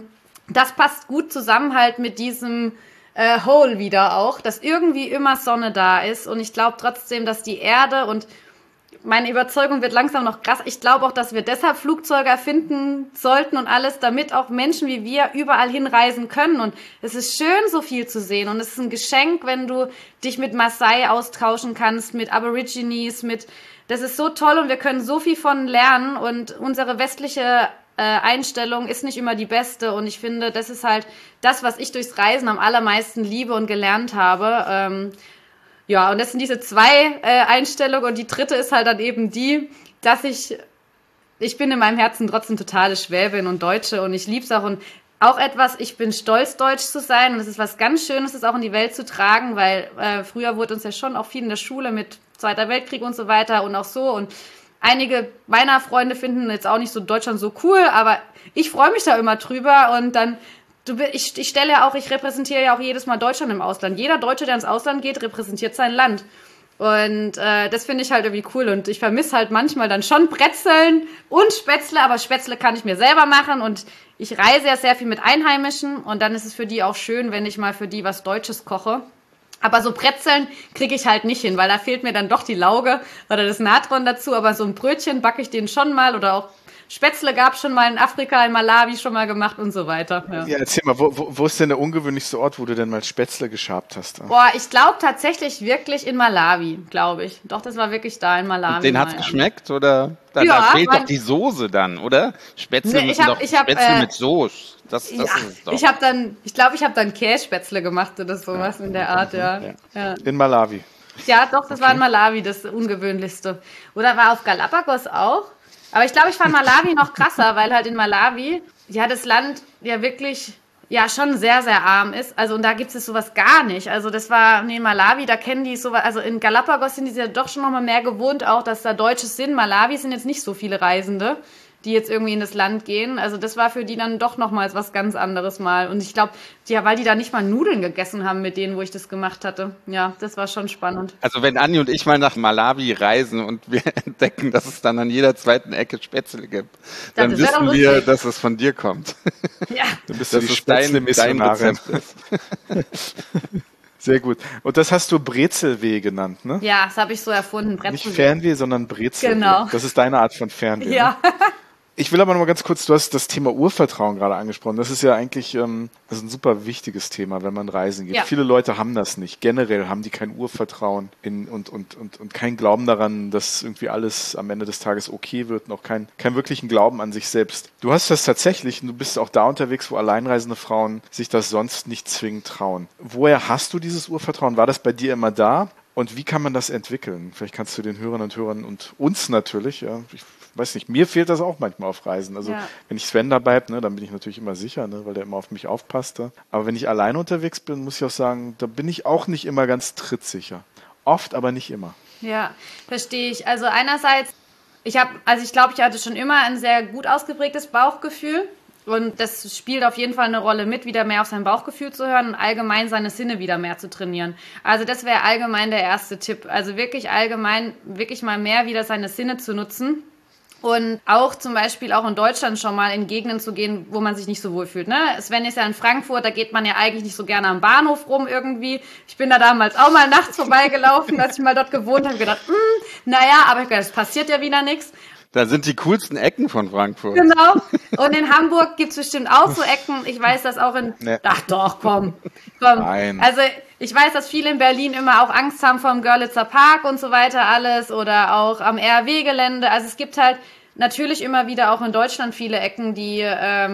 Speaker 5: das passt gut zusammen halt mit diesem Whole wieder auch, dass irgendwie immer Sonne da ist und ich glaube trotzdem, dass die Erde, und meine Überzeugung wird langsam noch krass. Ich glaube auch, dass wir deshalb Flugzeuge erfinden sollten und alles, damit auch Menschen wie wir überall hinreisen können. Und es ist schön, so viel zu sehen. Und es ist ein Geschenk, wenn du dich mit Maasai austauschen kannst, mit Aborigines, das ist so toll und wir können so viel von lernen. Und unsere westliche Einstellung ist nicht immer die beste. Und ich finde, das ist halt das, was ich durchs Reisen am allermeisten liebe und gelernt habe. Ja, und das sind diese zwei Einstellungen und die dritte ist halt dann eben die, dass ich bin in meinem Herzen trotzdem totale Schwäbin und Deutsche und ich lieb's auch und auch etwas, ich bin stolz, deutsch zu sein und es ist was ganz Schönes, das auch in die Welt zu tragen, weil früher wurde uns ja schon auch viel in der Schule mit Zweiter Weltkrieg und so weiter und auch so und einige meiner Freunde finden jetzt auch nicht so Deutschland so cool, aber ich freue mich da immer drüber und dann ich repräsentiere ja auch jedes Mal Deutschland im Ausland. Jeder Deutsche, der ins Ausland geht, repräsentiert sein Land. Und das finde ich halt irgendwie cool. Und ich vermisse halt manchmal dann schon Brezeln und Spätzle, aber Spätzle kann ich mir selber machen. Und ich reise ja sehr viel mit Einheimischen. Und dann ist es für die auch schön, wenn ich mal für die was Deutsches koche. Aber so Brezeln kriege ich halt nicht hin, weil da fehlt mir dann doch die Lauge oder das Natron dazu. Aber so ein Brötchen backe ich denen schon mal oder auch Spätzle gab es schon mal in Afrika, in Malawi schon mal gemacht und so weiter.
Speaker 2: Ja, erzähl mal, wo ist denn der ungewöhnlichste Ort, wo du denn mal Spätzle geschabt hast?
Speaker 5: Boah, ich glaube tatsächlich wirklich in Malawi, glaube ich. Doch, das war wirklich da in Malawi.
Speaker 3: Und den hat's geschmeckt, oder? Da fehlt doch die Soße dann, oder? Spätzle Spätzle mit Soße. Das ist es doch.
Speaker 5: Ich glaube, ich habe dann Kässpätzle gemacht oder sowas in der Art, ja.
Speaker 2: In Malawi.
Speaker 5: Ja, doch, das war in Malawi das Ungewöhnlichste. Oder war auf Galapagos auch? Aber ich glaube, ich fand Malawi noch krasser, weil halt in Malawi, ja, das Land ja wirklich, ja, schon sehr, sehr arm ist. Also, und da gibt es sowas gar nicht. Also, in Malawi, da kennen die sowas, also in Galapagos sind die ja doch schon noch mal mehr gewohnt, auch, dass da Deutsche sind. Malawi sind jetzt nicht so viele Reisende, die jetzt irgendwie in das Land gehen. Also, das war für die dann doch nochmals was ganz anderes mal. Und ich glaube, weil die da nicht mal Nudeln gegessen haben mit denen, wo ich das gemacht hatte. Ja, das war schon spannend.
Speaker 3: Also, wenn Anni und ich mal nach Malawi reisen und wir entdecken, dass es dann an jeder zweiten Ecke Spätzle gibt, dann wissen wir, dass es von dir kommt.
Speaker 5: Ja.
Speaker 2: Dann bist du die Spätzle-Missionarin. Sehr gut. Und das hast du Brezelweh genannt, ne?
Speaker 5: Ja, das habe ich so erfunden.
Speaker 2: Nicht Fernweh, sondern Brezelweh.
Speaker 5: Genau.
Speaker 2: Das ist deine Art von Fernweh.
Speaker 5: Ja.
Speaker 2: Ne? Ich will aber noch mal ganz kurz, du hast das Thema Urvertrauen gerade angesprochen. Das ist ja eigentlich ein super wichtiges Thema, wenn man reisen geht. Ja. Viele Leute haben das nicht. Generell haben die kein Urvertrauen und kein Glauben daran, dass irgendwie alles am Ende des Tages okay wird, noch kein wirklichen Glauben an sich selbst. Du hast das tatsächlich und du bist auch da unterwegs, wo alleinreisende Frauen sich das sonst nicht zwingend trauen. Woher hast du dieses Urvertrauen? War das bei dir immer da? Und wie kann man das entwickeln? Vielleicht kannst du den Hörern und uns natürlich, ja, ich weiß nicht, mir fehlt das auch manchmal auf Reisen. Also wenn ich Sven dabei habe, dann bin ich natürlich immer sicher, weil der immer auf mich aufpasste. Aber wenn ich alleine unterwegs bin, muss ich auch sagen, da bin ich auch nicht immer ganz trittsicher. Oft, aber nicht immer.
Speaker 5: Ja, verstehe ich. Also einerseits, ich glaube, ich hatte schon immer ein sehr gut ausgeprägtes Bauchgefühl. Und das spielt auf jeden Fall eine Rolle mit, wieder mehr auf sein Bauchgefühl zu hören und allgemein seine Sinne wieder mehr zu trainieren. Also das wäre allgemein der erste Tipp. Also wirklich allgemein, wirklich mal mehr wieder seine Sinne zu nutzen. Und auch zum Beispiel auch in Deutschland schon mal in Gegenden zu gehen, wo man sich nicht so wohl fühlt. Ne? Sven ist ja in Frankfurt, da geht man ja eigentlich nicht so gerne am Bahnhof rum irgendwie. Ich bin da damals auch mal nachts vorbeigelaufen, als ich mal dort gewohnt habe, gedacht, naja, aber das passiert ja wieder nichts.
Speaker 3: Da sind die coolsten Ecken von Frankfurt.
Speaker 5: Genau. Und in Hamburg gibt's bestimmt auch so Ecken. Ich weiß, dass auch in... Nee. Ach doch, komm.
Speaker 2: Nein.
Speaker 5: Also ich weiß, dass viele in Berlin immer auch Angst haben vor dem Görlitzer Park und so weiter alles oder auch am RW-Gelände. Also es gibt halt natürlich immer wieder auch in Deutschland viele Ecken, die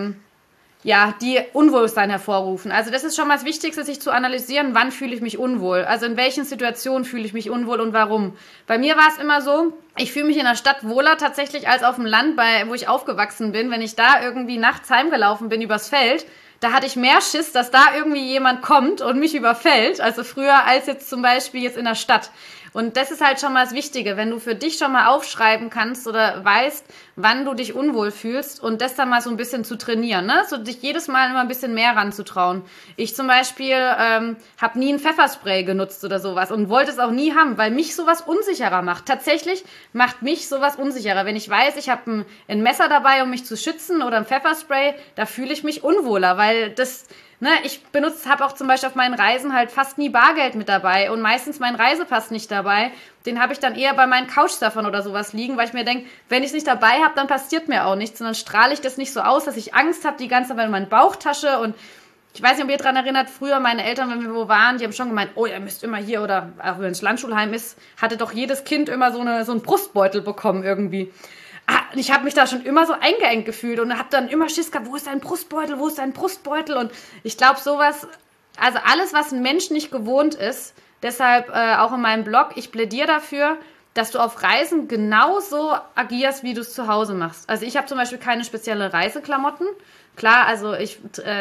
Speaker 5: Unwohlsein hervorrufen. Also das ist schon mal das Wichtigste, sich zu analysieren, wann fühle ich mich unwohl. Also in welchen Situationen fühle ich mich unwohl und warum. Bei mir war es immer so, ich fühle mich in der Stadt wohler tatsächlich als auf dem Land, wo ich aufgewachsen bin. Wenn ich da irgendwie nachts heimgelaufen bin übers Feld, da hatte ich mehr Schiss, dass da irgendwie jemand kommt und mich überfällt, also früher als jetzt zum Beispiel jetzt in der Stadt. Und das ist halt schon mal das Wichtige, wenn du für dich schon mal aufschreiben kannst oder weißt, wann du dich unwohl fühlst und das dann mal so ein bisschen zu trainieren, ne? So dich jedes Mal immer ein bisschen mehr ranzutrauen. Ich zum Beispiel habe nie ein Pfefferspray genutzt oder sowas und wollte es auch nie haben, weil mich sowas unsicherer macht. Tatsächlich macht mich sowas unsicherer. Wenn ich weiß, ich habe ein Messer dabei, um mich zu schützen oder ein Pfefferspray, da fühle ich mich unwohler, weil das... Ich habe auch zum Beispiel auf meinen Reisen halt fast nie Bargeld mit dabei und meistens meinen Reisepass nicht dabei. Den habe ich dann eher bei meinen Couchsurfern oder sowas liegen, weil ich mir denke, wenn ich es nicht dabei habe, dann passiert mir auch nichts. Und dann strahle ich das nicht so aus, dass ich Angst habe die ganze Zeit in meiner Bauchtasche. Und ich weiß nicht, ob ihr daran erinnert, früher meine Eltern, wenn wir wo waren, die haben schon gemeint, oh, ihr müsst immer hier oder auch wenn es Landschulheim ist, hatte doch jedes Kind immer so einen Brustbeutel bekommen irgendwie. Ich habe mich da schon immer so eingeengt gefühlt und habe dann immer Schiss gehabt, wo ist dein Brustbeutel, wo ist dein Brustbeutel? Und ich glaube sowas, also alles, was ein Mensch nicht gewohnt ist, deshalb auch in meinem Blog, ich plädiere dafür, dass du auf Reisen genauso agierst, wie du es zu Hause machst. Also ich habe zum Beispiel keine spezielle Reiseklamotten. Klar, also ich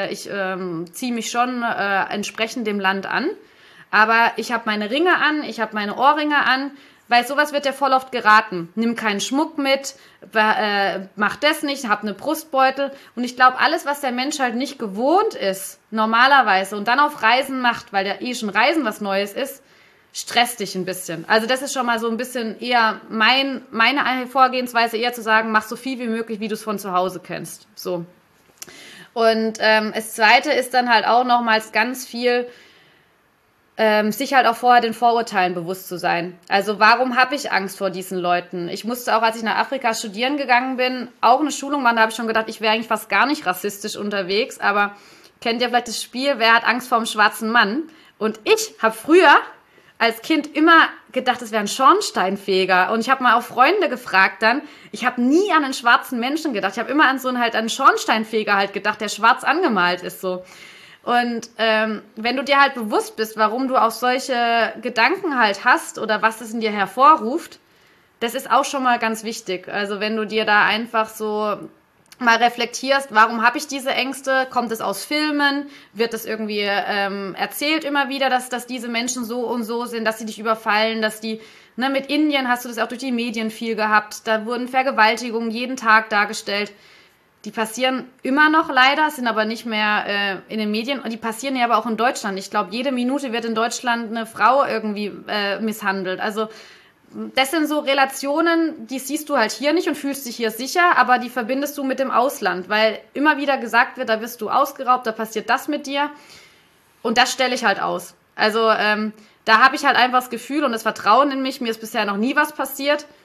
Speaker 5: ziehe mich schon entsprechend dem Land an, aber ich habe meine Ringe an, ich habe meine Ohrringe an, weil sowas wird ja voll oft geraten. Nimm keinen Schmuck mit, mach das nicht, hab eine Brustbeutel. Und ich glaube, alles, was der Mensch halt nicht gewohnt ist, normalerweise, und dann auf Reisen macht, weil der schon Reisen was Neues ist, stresst dich ein bisschen. Also das ist schon mal so ein bisschen eher meine Vorgehensweise, eher zu sagen, mach so viel wie möglich, wie du es von zu Hause kennst. So. Und das Zweite ist dann halt auch nochmals ganz viel... sich halt auch vorher den Vorurteilen bewusst zu sein. Also warum habe ich Angst vor diesen Leuten? Ich musste auch, als ich nach Afrika studieren gegangen bin, auch eine Schulung machen, da habe ich schon gedacht, ich wäre eigentlich fast gar nicht rassistisch unterwegs, aber kennt ihr vielleicht das Spiel, wer hat Angst vor dem schwarzen Mann? Und ich habe früher als Kind immer gedacht, es wäre ein Schornsteinfeger. Und ich habe mal auch Freunde gefragt dann, ich habe nie an einen schwarzen Menschen gedacht. Ich habe immer an einen Schornsteinfeger halt gedacht, der schwarz angemalt ist so. Und wenn du dir halt bewusst bist, warum du auch solche Gedanken halt hast oder was es in dir hervorruft, das ist auch schon mal ganz wichtig. Also wenn du dir da einfach so mal reflektierst, warum habe ich diese Ängste? Kommt es aus Filmen? Wird es irgendwie erzählt immer wieder, dass diese Menschen so und so sind, dass sie dich überfallen, dass die, mit Indien hast du das auch durch die Medien viel gehabt, da wurden Vergewaltigungen jeden Tag dargestellt. Die passieren immer noch leider, sind aber nicht mehr in den Medien. Und die passieren ja aber auch in Deutschland. Ich glaube, jede Minute wird in Deutschland eine Frau irgendwie misshandelt. Also das sind so Relationen, die siehst du halt hier nicht und fühlst dich hier sicher, aber die verbindest du mit dem Ausland, weil immer wieder gesagt wird, da wirst du ausgeraubt, da passiert das mit dir. Und das stelle ich halt aus. Also da habe ich halt einfach das Gefühl und das Vertrauen in mich. Mir ist bisher noch nie was passiert.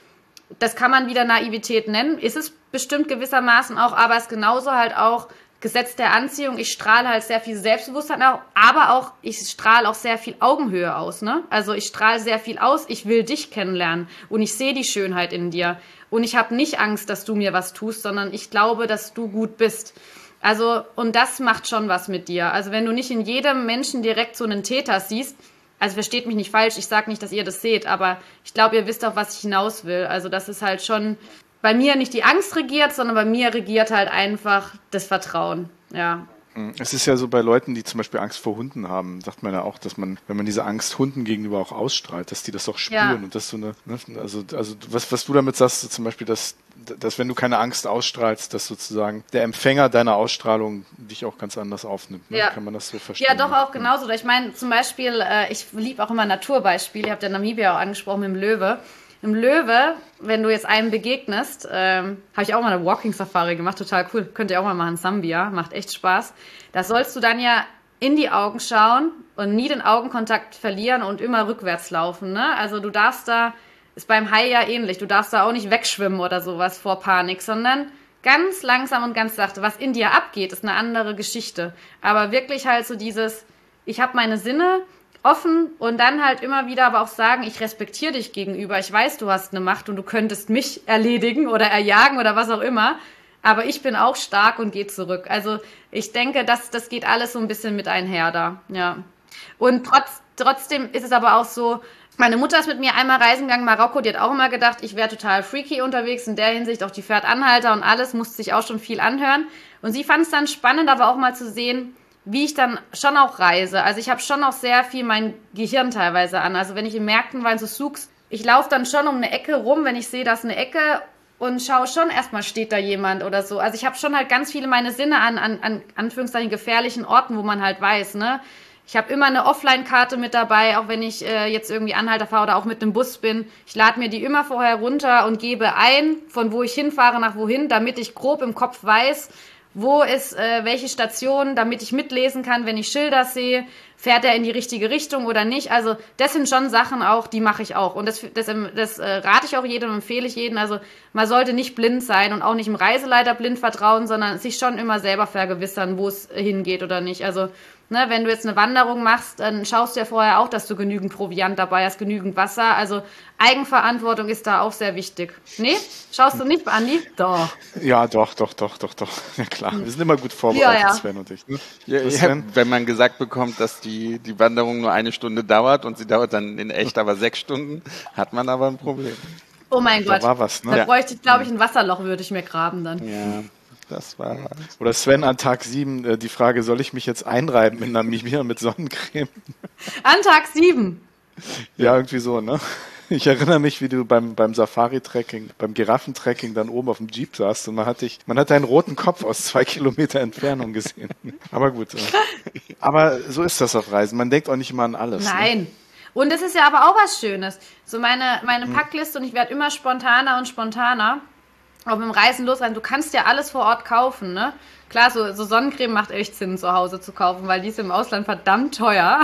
Speaker 5: das kann man wieder Naivität nennen, ist es bestimmt gewissermaßen auch, aber es ist genauso halt auch Gesetz der Anziehung. Ich strahle halt sehr viel Selbstbewusstsein auch, aber auch, ich strahle auch sehr viel Augenhöhe aus, ne? Also ich strahle sehr viel aus, ich will dich kennenlernen und ich sehe die Schönheit in dir und ich habe nicht Angst, dass du mir was tust, sondern ich glaube, dass du gut bist. Also, und das macht schon was mit dir. Also wenn du nicht in jedem Menschen direkt so einen Täter siehst, also versteht mich nicht falsch, ich sage nicht, dass ihr das seht, aber ich glaube, ihr wisst auch, was ich hinaus will. Also das ist halt schon bei mir nicht die Angst regiert, sondern bei mir regiert halt einfach das Vertrauen, ja.
Speaker 2: Es ist ja so bei Leuten, die zum Beispiel Angst vor Hunden haben, sagt man ja auch, dass man, wenn man diese Angst Hunden gegenüber auch ausstrahlt, dass die das auch spüren. Ja. Und das so eine, ne, also was du damit sagst, zum Beispiel, dass wenn du keine Angst ausstrahlst, dass sozusagen der Empfänger deiner Ausstrahlung dich auch ganz anders aufnimmt. Ne? Ja. Kann man das so verstehen?
Speaker 5: Ja, doch auch genauso. Ich meine, zum Beispiel, ich liebe auch immer Naturbeispiele. Ihr habt ja Namibia auch angesprochen mit dem Löwe. Im Löwe, wenn du jetzt einem begegnest, habe ich auch mal eine Walking-Safari gemacht, total cool. Könnt ihr auch mal machen, Sambia, macht echt Spaß. Da sollst du dann ja in die Augen schauen und nie den Augenkontakt verlieren und immer rückwärts laufen, ne? Also du darfst da, ist beim Hai ja ähnlich, du darfst da auch nicht wegschwimmen oder sowas vor Panik, sondern ganz langsam und ganz sachte. Was in dir abgeht, ist eine andere Geschichte. Aber wirklich halt so dieses, ich habe meine Sinne offen und dann halt immer wieder aber auch sagen, ich respektiere dich gegenüber, ich weiß, du hast eine Macht und du könntest mich erledigen oder erjagen oder was auch immer, aber ich bin auch stark und gehe zurück. Also ich denke, das geht alles so ein bisschen mit einher da, ja. Und trotzdem ist es aber auch so, meine Mutter ist mit mir einmal reisen gegangen, Marokko, die hat auch immer gedacht, ich wäre total freaky unterwegs, in der Hinsicht, auch die fährt Anhalter und alles, musste sich auch schon viel anhören. Und sie fand es dann spannend, aber auch mal zu sehen, wie ich dann schon auch reise. Also ich habe schon auch sehr viel mein Gehirn teilweise an. Also wenn ich in Märkten war, in so Souks, ich laufe dann schon um eine Ecke rum, wenn ich sehe, da ist eine Ecke und schaue schon erstmal, steht da jemand oder so. Also ich habe schon halt ganz viele meine Sinne an Anführungszeichen gefährlichen Orten, wo man halt weiß, ne? Ich habe immer eine Offline-Karte mit dabei, auch wenn ich jetzt irgendwie Anhalter fahre oder auch mit einem Bus bin. Ich lade mir die immer vorher runter und gebe ein, von wo ich hinfahre nach wohin, damit ich grob im Kopf weiß, wo ist welche Station, damit ich mitlesen kann, wenn ich Schilder sehe, fährt er in die richtige Richtung oder nicht. Also das sind schon Sachen auch, die mache ich auch. Und das rate ich auch jedem, empfehle ich jedem. Also man sollte nicht blind sein und auch nicht im Reiseleiter blind vertrauen, sondern sich schon immer selber vergewissern, wo es hingeht oder nicht. Also ne, wenn du jetzt eine Wanderung machst, dann schaust du ja vorher auch, dass du genügend Proviant dabei hast, genügend Wasser. Also Eigenverantwortung ist da auch sehr wichtig. Nee? Schaust du nicht, Andi? Doch.
Speaker 2: Ja, doch. Ja klar, wir sind immer gut vorbereitet, ja. Sven und ich. Ne?
Speaker 3: Ja, wenn man gesagt bekommt, dass die Wanderung nur 1 Stunde dauert und sie dauert dann in echt aber 6 Stunden, hat man aber ein Problem.
Speaker 5: Oh mein Gott,
Speaker 2: da war was, ne?
Speaker 5: Da bräuchte ich, glaube ich, ein Wasserloch, würde ich mir graben dann.
Speaker 3: Ja. Das war was.
Speaker 2: Oder Sven an Tag 7, die Frage, soll ich mich jetzt einreiben in Namibia mit Sonnencreme?
Speaker 5: An Tag 7?
Speaker 2: Ja, irgendwie so, ne? Ich erinnere mich, wie du beim Safari-Trekking, beim Giraffentrekking dann oben auf dem Jeep saßt und man hat einen roten Kopf aus 2 Kilometer Entfernung gesehen. Aber gut. Aber so ist das auf Reisen. Man denkt auch nicht immer an alles.
Speaker 5: Nein. Ne? Und es ist ja aber auch was Schönes. So meine Packliste, und ich werde immer spontaner und spontaner. Auch mit dem Reisen losreisen, du kannst ja alles vor Ort kaufen, ne? Klar, so Sonnencreme macht echt Sinn, zu Hause zu kaufen, weil die ist im Ausland verdammt teuer.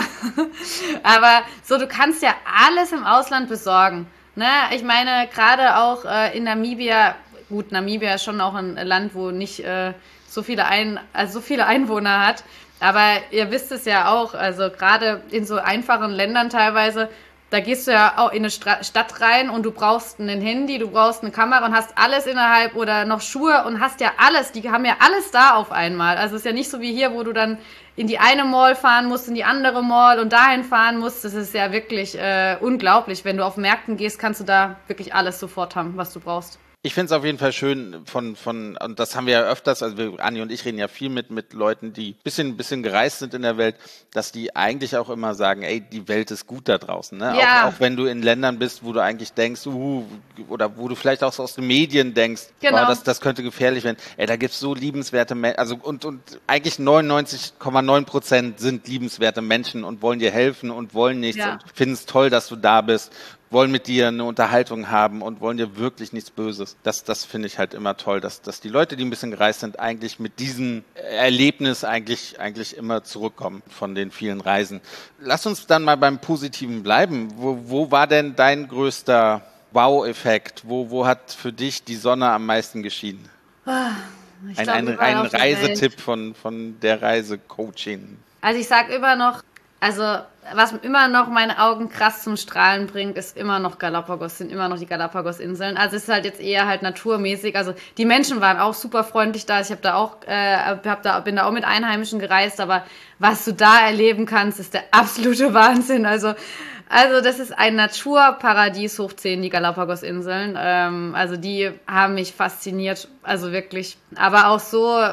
Speaker 5: Aber so, du kannst ja alles im Ausland besorgen, ne? Ich meine, gerade auch in Namibia, gut, Namibia ist schon auch ein Land, wo nicht so viele Einwohner hat. Aber ihr wisst es ja auch, also gerade in so einfachen Ländern teilweise, da gehst du ja auch in eine Stadt rein und du brauchst ein Handy, du brauchst eine Kamera und hast alles innerhalb oder noch Schuhe und hast ja alles, die haben ja alles da auf einmal. Also es ist ja nicht so wie hier, wo du dann in die eine Mall fahren musst, in die andere Mall und dahin fahren musst. Das ist ja wirklich unglaublich. Wenn du auf Märkten gehst, kannst du da wirklich alles sofort haben, was du brauchst.
Speaker 3: Ich finde es auf jeden Fall schön und das haben wir ja öfters, also Anni und ich reden ja viel mit Leuten, die bisschen gereist sind in der Welt, dass die eigentlich auch immer sagen, ey, die Welt ist gut da draußen, ne?
Speaker 5: Ja.
Speaker 3: Auch wenn du in Ländern bist, wo du eigentlich denkst, oder wo du vielleicht auch so aus den Medien denkst,
Speaker 5: genau.
Speaker 3: Das könnte gefährlich werden. Ey, da gibt's so liebenswerte Menschen, also und eigentlich 99,9% sind liebenswerte Menschen und wollen dir helfen und wollen nichts und finden es toll, dass du da bist. Wollen mit dir eine Unterhaltung haben und wollen dir wirklich nichts Böses. Das finde ich halt immer toll, dass die Leute, die ein bisschen gereist sind, eigentlich mit diesem Erlebnis eigentlich immer zurückkommen von den vielen Reisen. Lass uns dann mal beim Positiven bleiben. Wo war denn dein größter Wow-Effekt? Wo hat für dich die Sonne am meisten geschienen? Ein Reisetipp von der Reisecoaching.
Speaker 5: Also ich sage immer noch, was immer noch meine Augen krass zum Strahlen bringt, ist immer noch Galapagos, sind immer noch die Galapagos-Inseln. Also es ist halt jetzt eher halt naturmäßig. Also die Menschen waren auch super freundlich da. Ich bin da auch mit Einheimischen gereist, aber was du da erleben kannst, ist der absolute Wahnsinn. Also das ist ein Naturparadies hoch 10, die Galapagos-Inseln. Also die haben mich fasziniert, also wirklich. Aber auch so,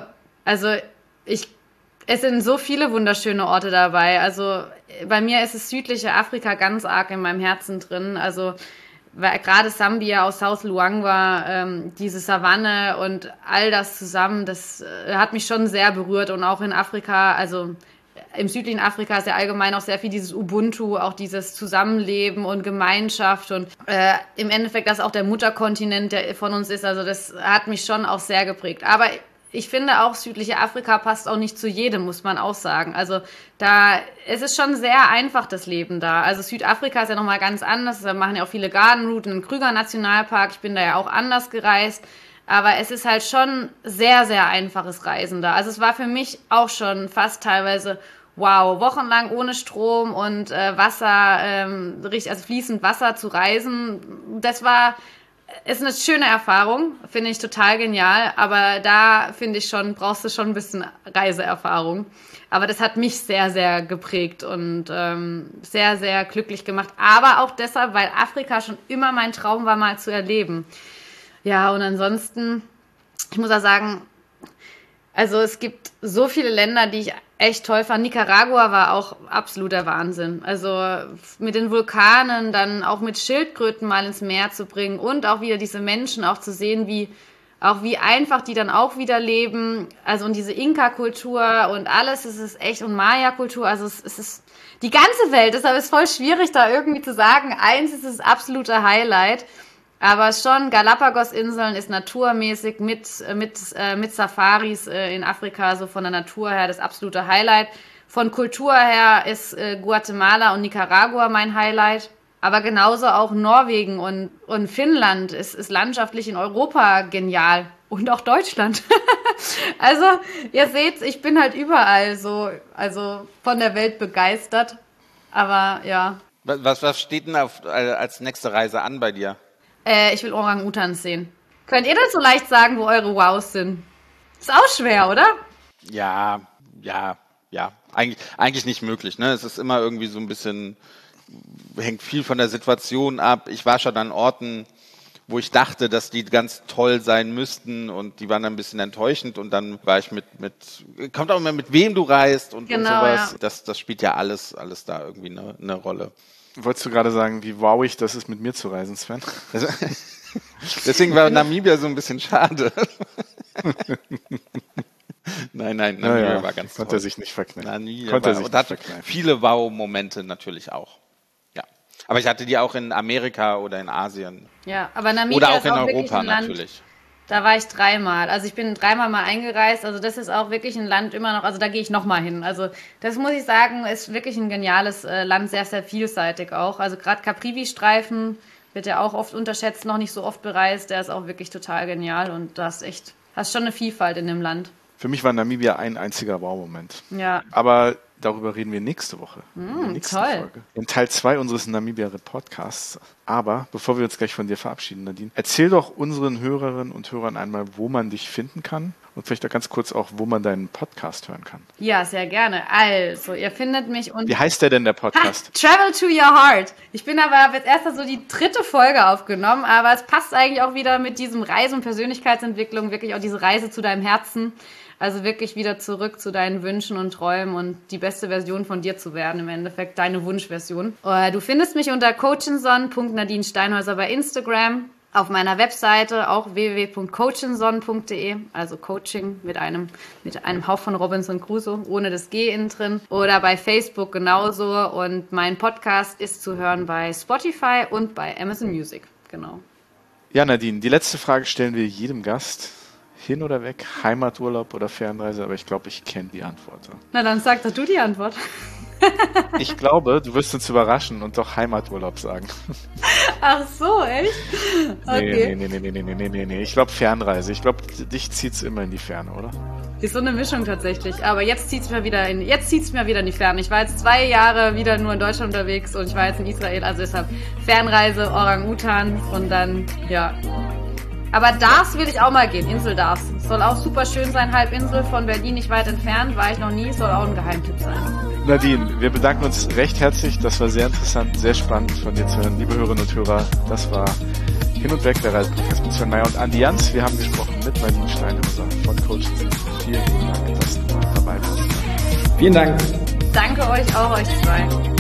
Speaker 5: es sind so viele wunderschöne Orte dabei. Also bei mir ist es südliche Afrika ganz arg in meinem Herzen drin. Also gerade Sambia aus South Luangwa, diese Savanne und all das zusammen, das hat mich schon sehr berührt. Und auch in Afrika, also im südlichen Afrika ist ja allgemein auch sehr viel dieses Ubuntu, auch dieses Zusammenleben und Gemeinschaft und im Endeffekt das auch der Mutterkontinent, der von uns ist. Also das hat mich schon auch sehr geprägt. Aber ich finde auch, südliche Afrika passt auch nicht zu jedem, muss man auch sagen. Also es ist schon sehr einfach, das Leben da. Also Südafrika ist ja nochmal ganz anders. Da machen ja auch viele Garden Route, einen Krüger Nationalpark. Ich bin da ja auch anders gereist. Aber es ist halt schon sehr, sehr einfaches Reisen da. Also es war für mich auch schon fast teilweise, wow, wochenlang ohne Strom und Wasser, also fließend Wasser zu reisen. Ist eine schöne Erfahrung, finde ich total genial, aber da finde ich schon, brauchst du schon ein bisschen Reiseerfahrung. Aber das hat mich sehr, sehr geprägt und sehr, sehr glücklich gemacht. Aber auch deshalb, weil Afrika schon immer mein Traum war, mal zu erleben. Ja, und ansonsten, ich muss auch sagen, also es gibt so viele Länder, die ich echt toll fand. Nicaragua war auch absoluter Wahnsinn. Also mit den Vulkanen, dann auch mit Schildkröten mal ins Meer zu bringen und auch wieder diese Menschen auch zu sehen, wie einfach die dann auch wieder leben. Also und diese Inka-Kultur und alles, es ist echt, und Maya-Kultur, also es ist die ganze Welt. Deshalb ist es voll schwierig, da irgendwie zu sagen, eins ist das absolute Highlight. Aber schon, Galapagos-Inseln ist naturmäßig mit Safaris in Afrika, so von der Natur her das absolute Highlight. Von Kultur her ist Guatemala und Nicaragua mein Highlight. Aber genauso auch Norwegen und Finnland ist landschaftlich in Europa genial. Und auch Deutschland. Also, ihr seht, ich bin halt überall so, also von der Welt begeistert. Aber ja.
Speaker 3: Was steht denn als nächste Reise an bei dir?
Speaker 5: Ich will Orang-Utans sehen. Könnt ihr das so leicht sagen, wo eure Wows sind? Ist auch schwer, oder?
Speaker 3: Ja. Eigentlich nicht möglich, ne? Es ist immer irgendwie so ein bisschen, hängt viel von der Situation ab. Ich war schon an Orten, wo ich dachte, dass die ganz toll sein müssten und die waren dann ein bisschen enttäuschend und dann war ich kommt auch immer mit wem du reist und sowas. Ja. Das spielt ja alles da irgendwie eine Rolle.
Speaker 2: Wolltest du gerade sagen, wie wowig das ist, mit mir zu reisen, Sven?
Speaker 3: Deswegen war Namibia so ein bisschen schade. Nein, Namibia war ganz toll.
Speaker 2: Konnte er sich nicht verkneifen.
Speaker 3: Und hat viele Wow-Momente natürlich auch. Ja. Aber ich hatte die auch in Amerika oder in Asien.
Speaker 5: Ja, aber Namibia
Speaker 3: oder auch
Speaker 5: ist
Speaker 3: in
Speaker 5: auch
Speaker 3: Europa
Speaker 5: ein Land,
Speaker 3: natürlich.
Speaker 5: Da war ich 3-mal. Also ich bin 3-mal mal eingereist. Also das ist auch wirklich ein Land immer noch, also da gehe ich nochmal hin. Also das muss ich sagen, ist wirklich ein geniales Land, sehr, sehr vielseitig auch. Also gerade Caprivi-Streifen wird ja auch oft unterschätzt, noch nicht so oft bereist. Der ist auch wirklich total genial und du hast schon eine Vielfalt in dem Land.
Speaker 2: Für mich war Namibia ein einziger Wow-Moment.
Speaker 5: Ja.
Speaker 2: Aber darüber reden wir nächste Woche. In der nächsten
Speaker 5: toll.
Speaker 2: Folge. In Teil 2 unseres Namibia-Podcasts. Aber bevor wir uns gleich von dir verabschieden, Nadine, erzähl doch unseren Hörerinnen und Hörern einmal, wo man dich finden kann und vielleicht auch ganz kurz auch, wo man deinen Podcast hören kann.
Speaker 5: Ja, sehr gerne. Also, ihr findet mich unter...
Speaker 2: Wie heißt der denn, der Podcast?
Speaker 5: Travel to Your Heart. Ich habe jetzt erst so die 3. Folge aufgenommen, aber es passt eigentlich auch wieder mit diesem Reise- und Persönlichkeitsentwicklung, wirklich auch diese Reise zu deinem Herzen. Also wirklich wieder zurück zu deinen Wünschen und Träumen und die beste Version von dir zu werden, im Endeffekt deine Wunschversion. Du findest mich unter coachinson.nadiensteinhäuser bei Instagram, auf meiner Webseite auch www.coachinson.de, also Coaching mit einem Hauch von Robinson Crusoe, ohne das G innen drin, oder bei Facebook genauso, und mein Podcast ist zu hören bei Spotify und bei Amazon Music, genau.
Speaker 2: Ja, Nadine, die letzte Frage stellen wir jedem Gast. Hin oder weg, Heimaturlaub oder Fernreise, aber ich glaube, ich kenne die Antwort.
Speaker 5: Na, dann sag doch du die Antwort.
Speaker 2: Ich glaube, du wirst uns überraschen und doch Heimaturlaub sagen.
Speaker 5: Ach so, echt? Okay.
Speaker 2: Nee. Ich glaube Fernreise. Ich glaube, dich zieht's immer in die Ferne, oder?
Speaker 5: Ist so eine Mischung tatsächlich. Aber jetzt zieht's mir wieder in die Ferne. Ich war jetzt 2 Jahre wieder nur in Deutschland unterwegs und ich war jetzt in Israel. Also deshalb Fernreise, Orang-Utan und dann, ja. Aber Dars will ich auch mal gehen, Insel Dars. Soll auch super schön sein, Halbinsel von Berlin, nicht weit entfernt, war ich noch nie, soll auch ein Geheimtipp sein.
Speaker 2: Nadine, wir bedanken uns recht herzlich, das war sehr interessant, sehr spannend von dir zu hören. Liebe Hörerinnen und Hörer, das war Hin und Weg, der Reisepodcast mit Sven Meyer und Andi Jans. Wir haben gesprochen mit Nadine Steinhauser von Coach. Vielen Dank, dass du dabei warst.
Speaker 4: Vielen Dank.
Speaker 5: Danke euch auch, euch zwei.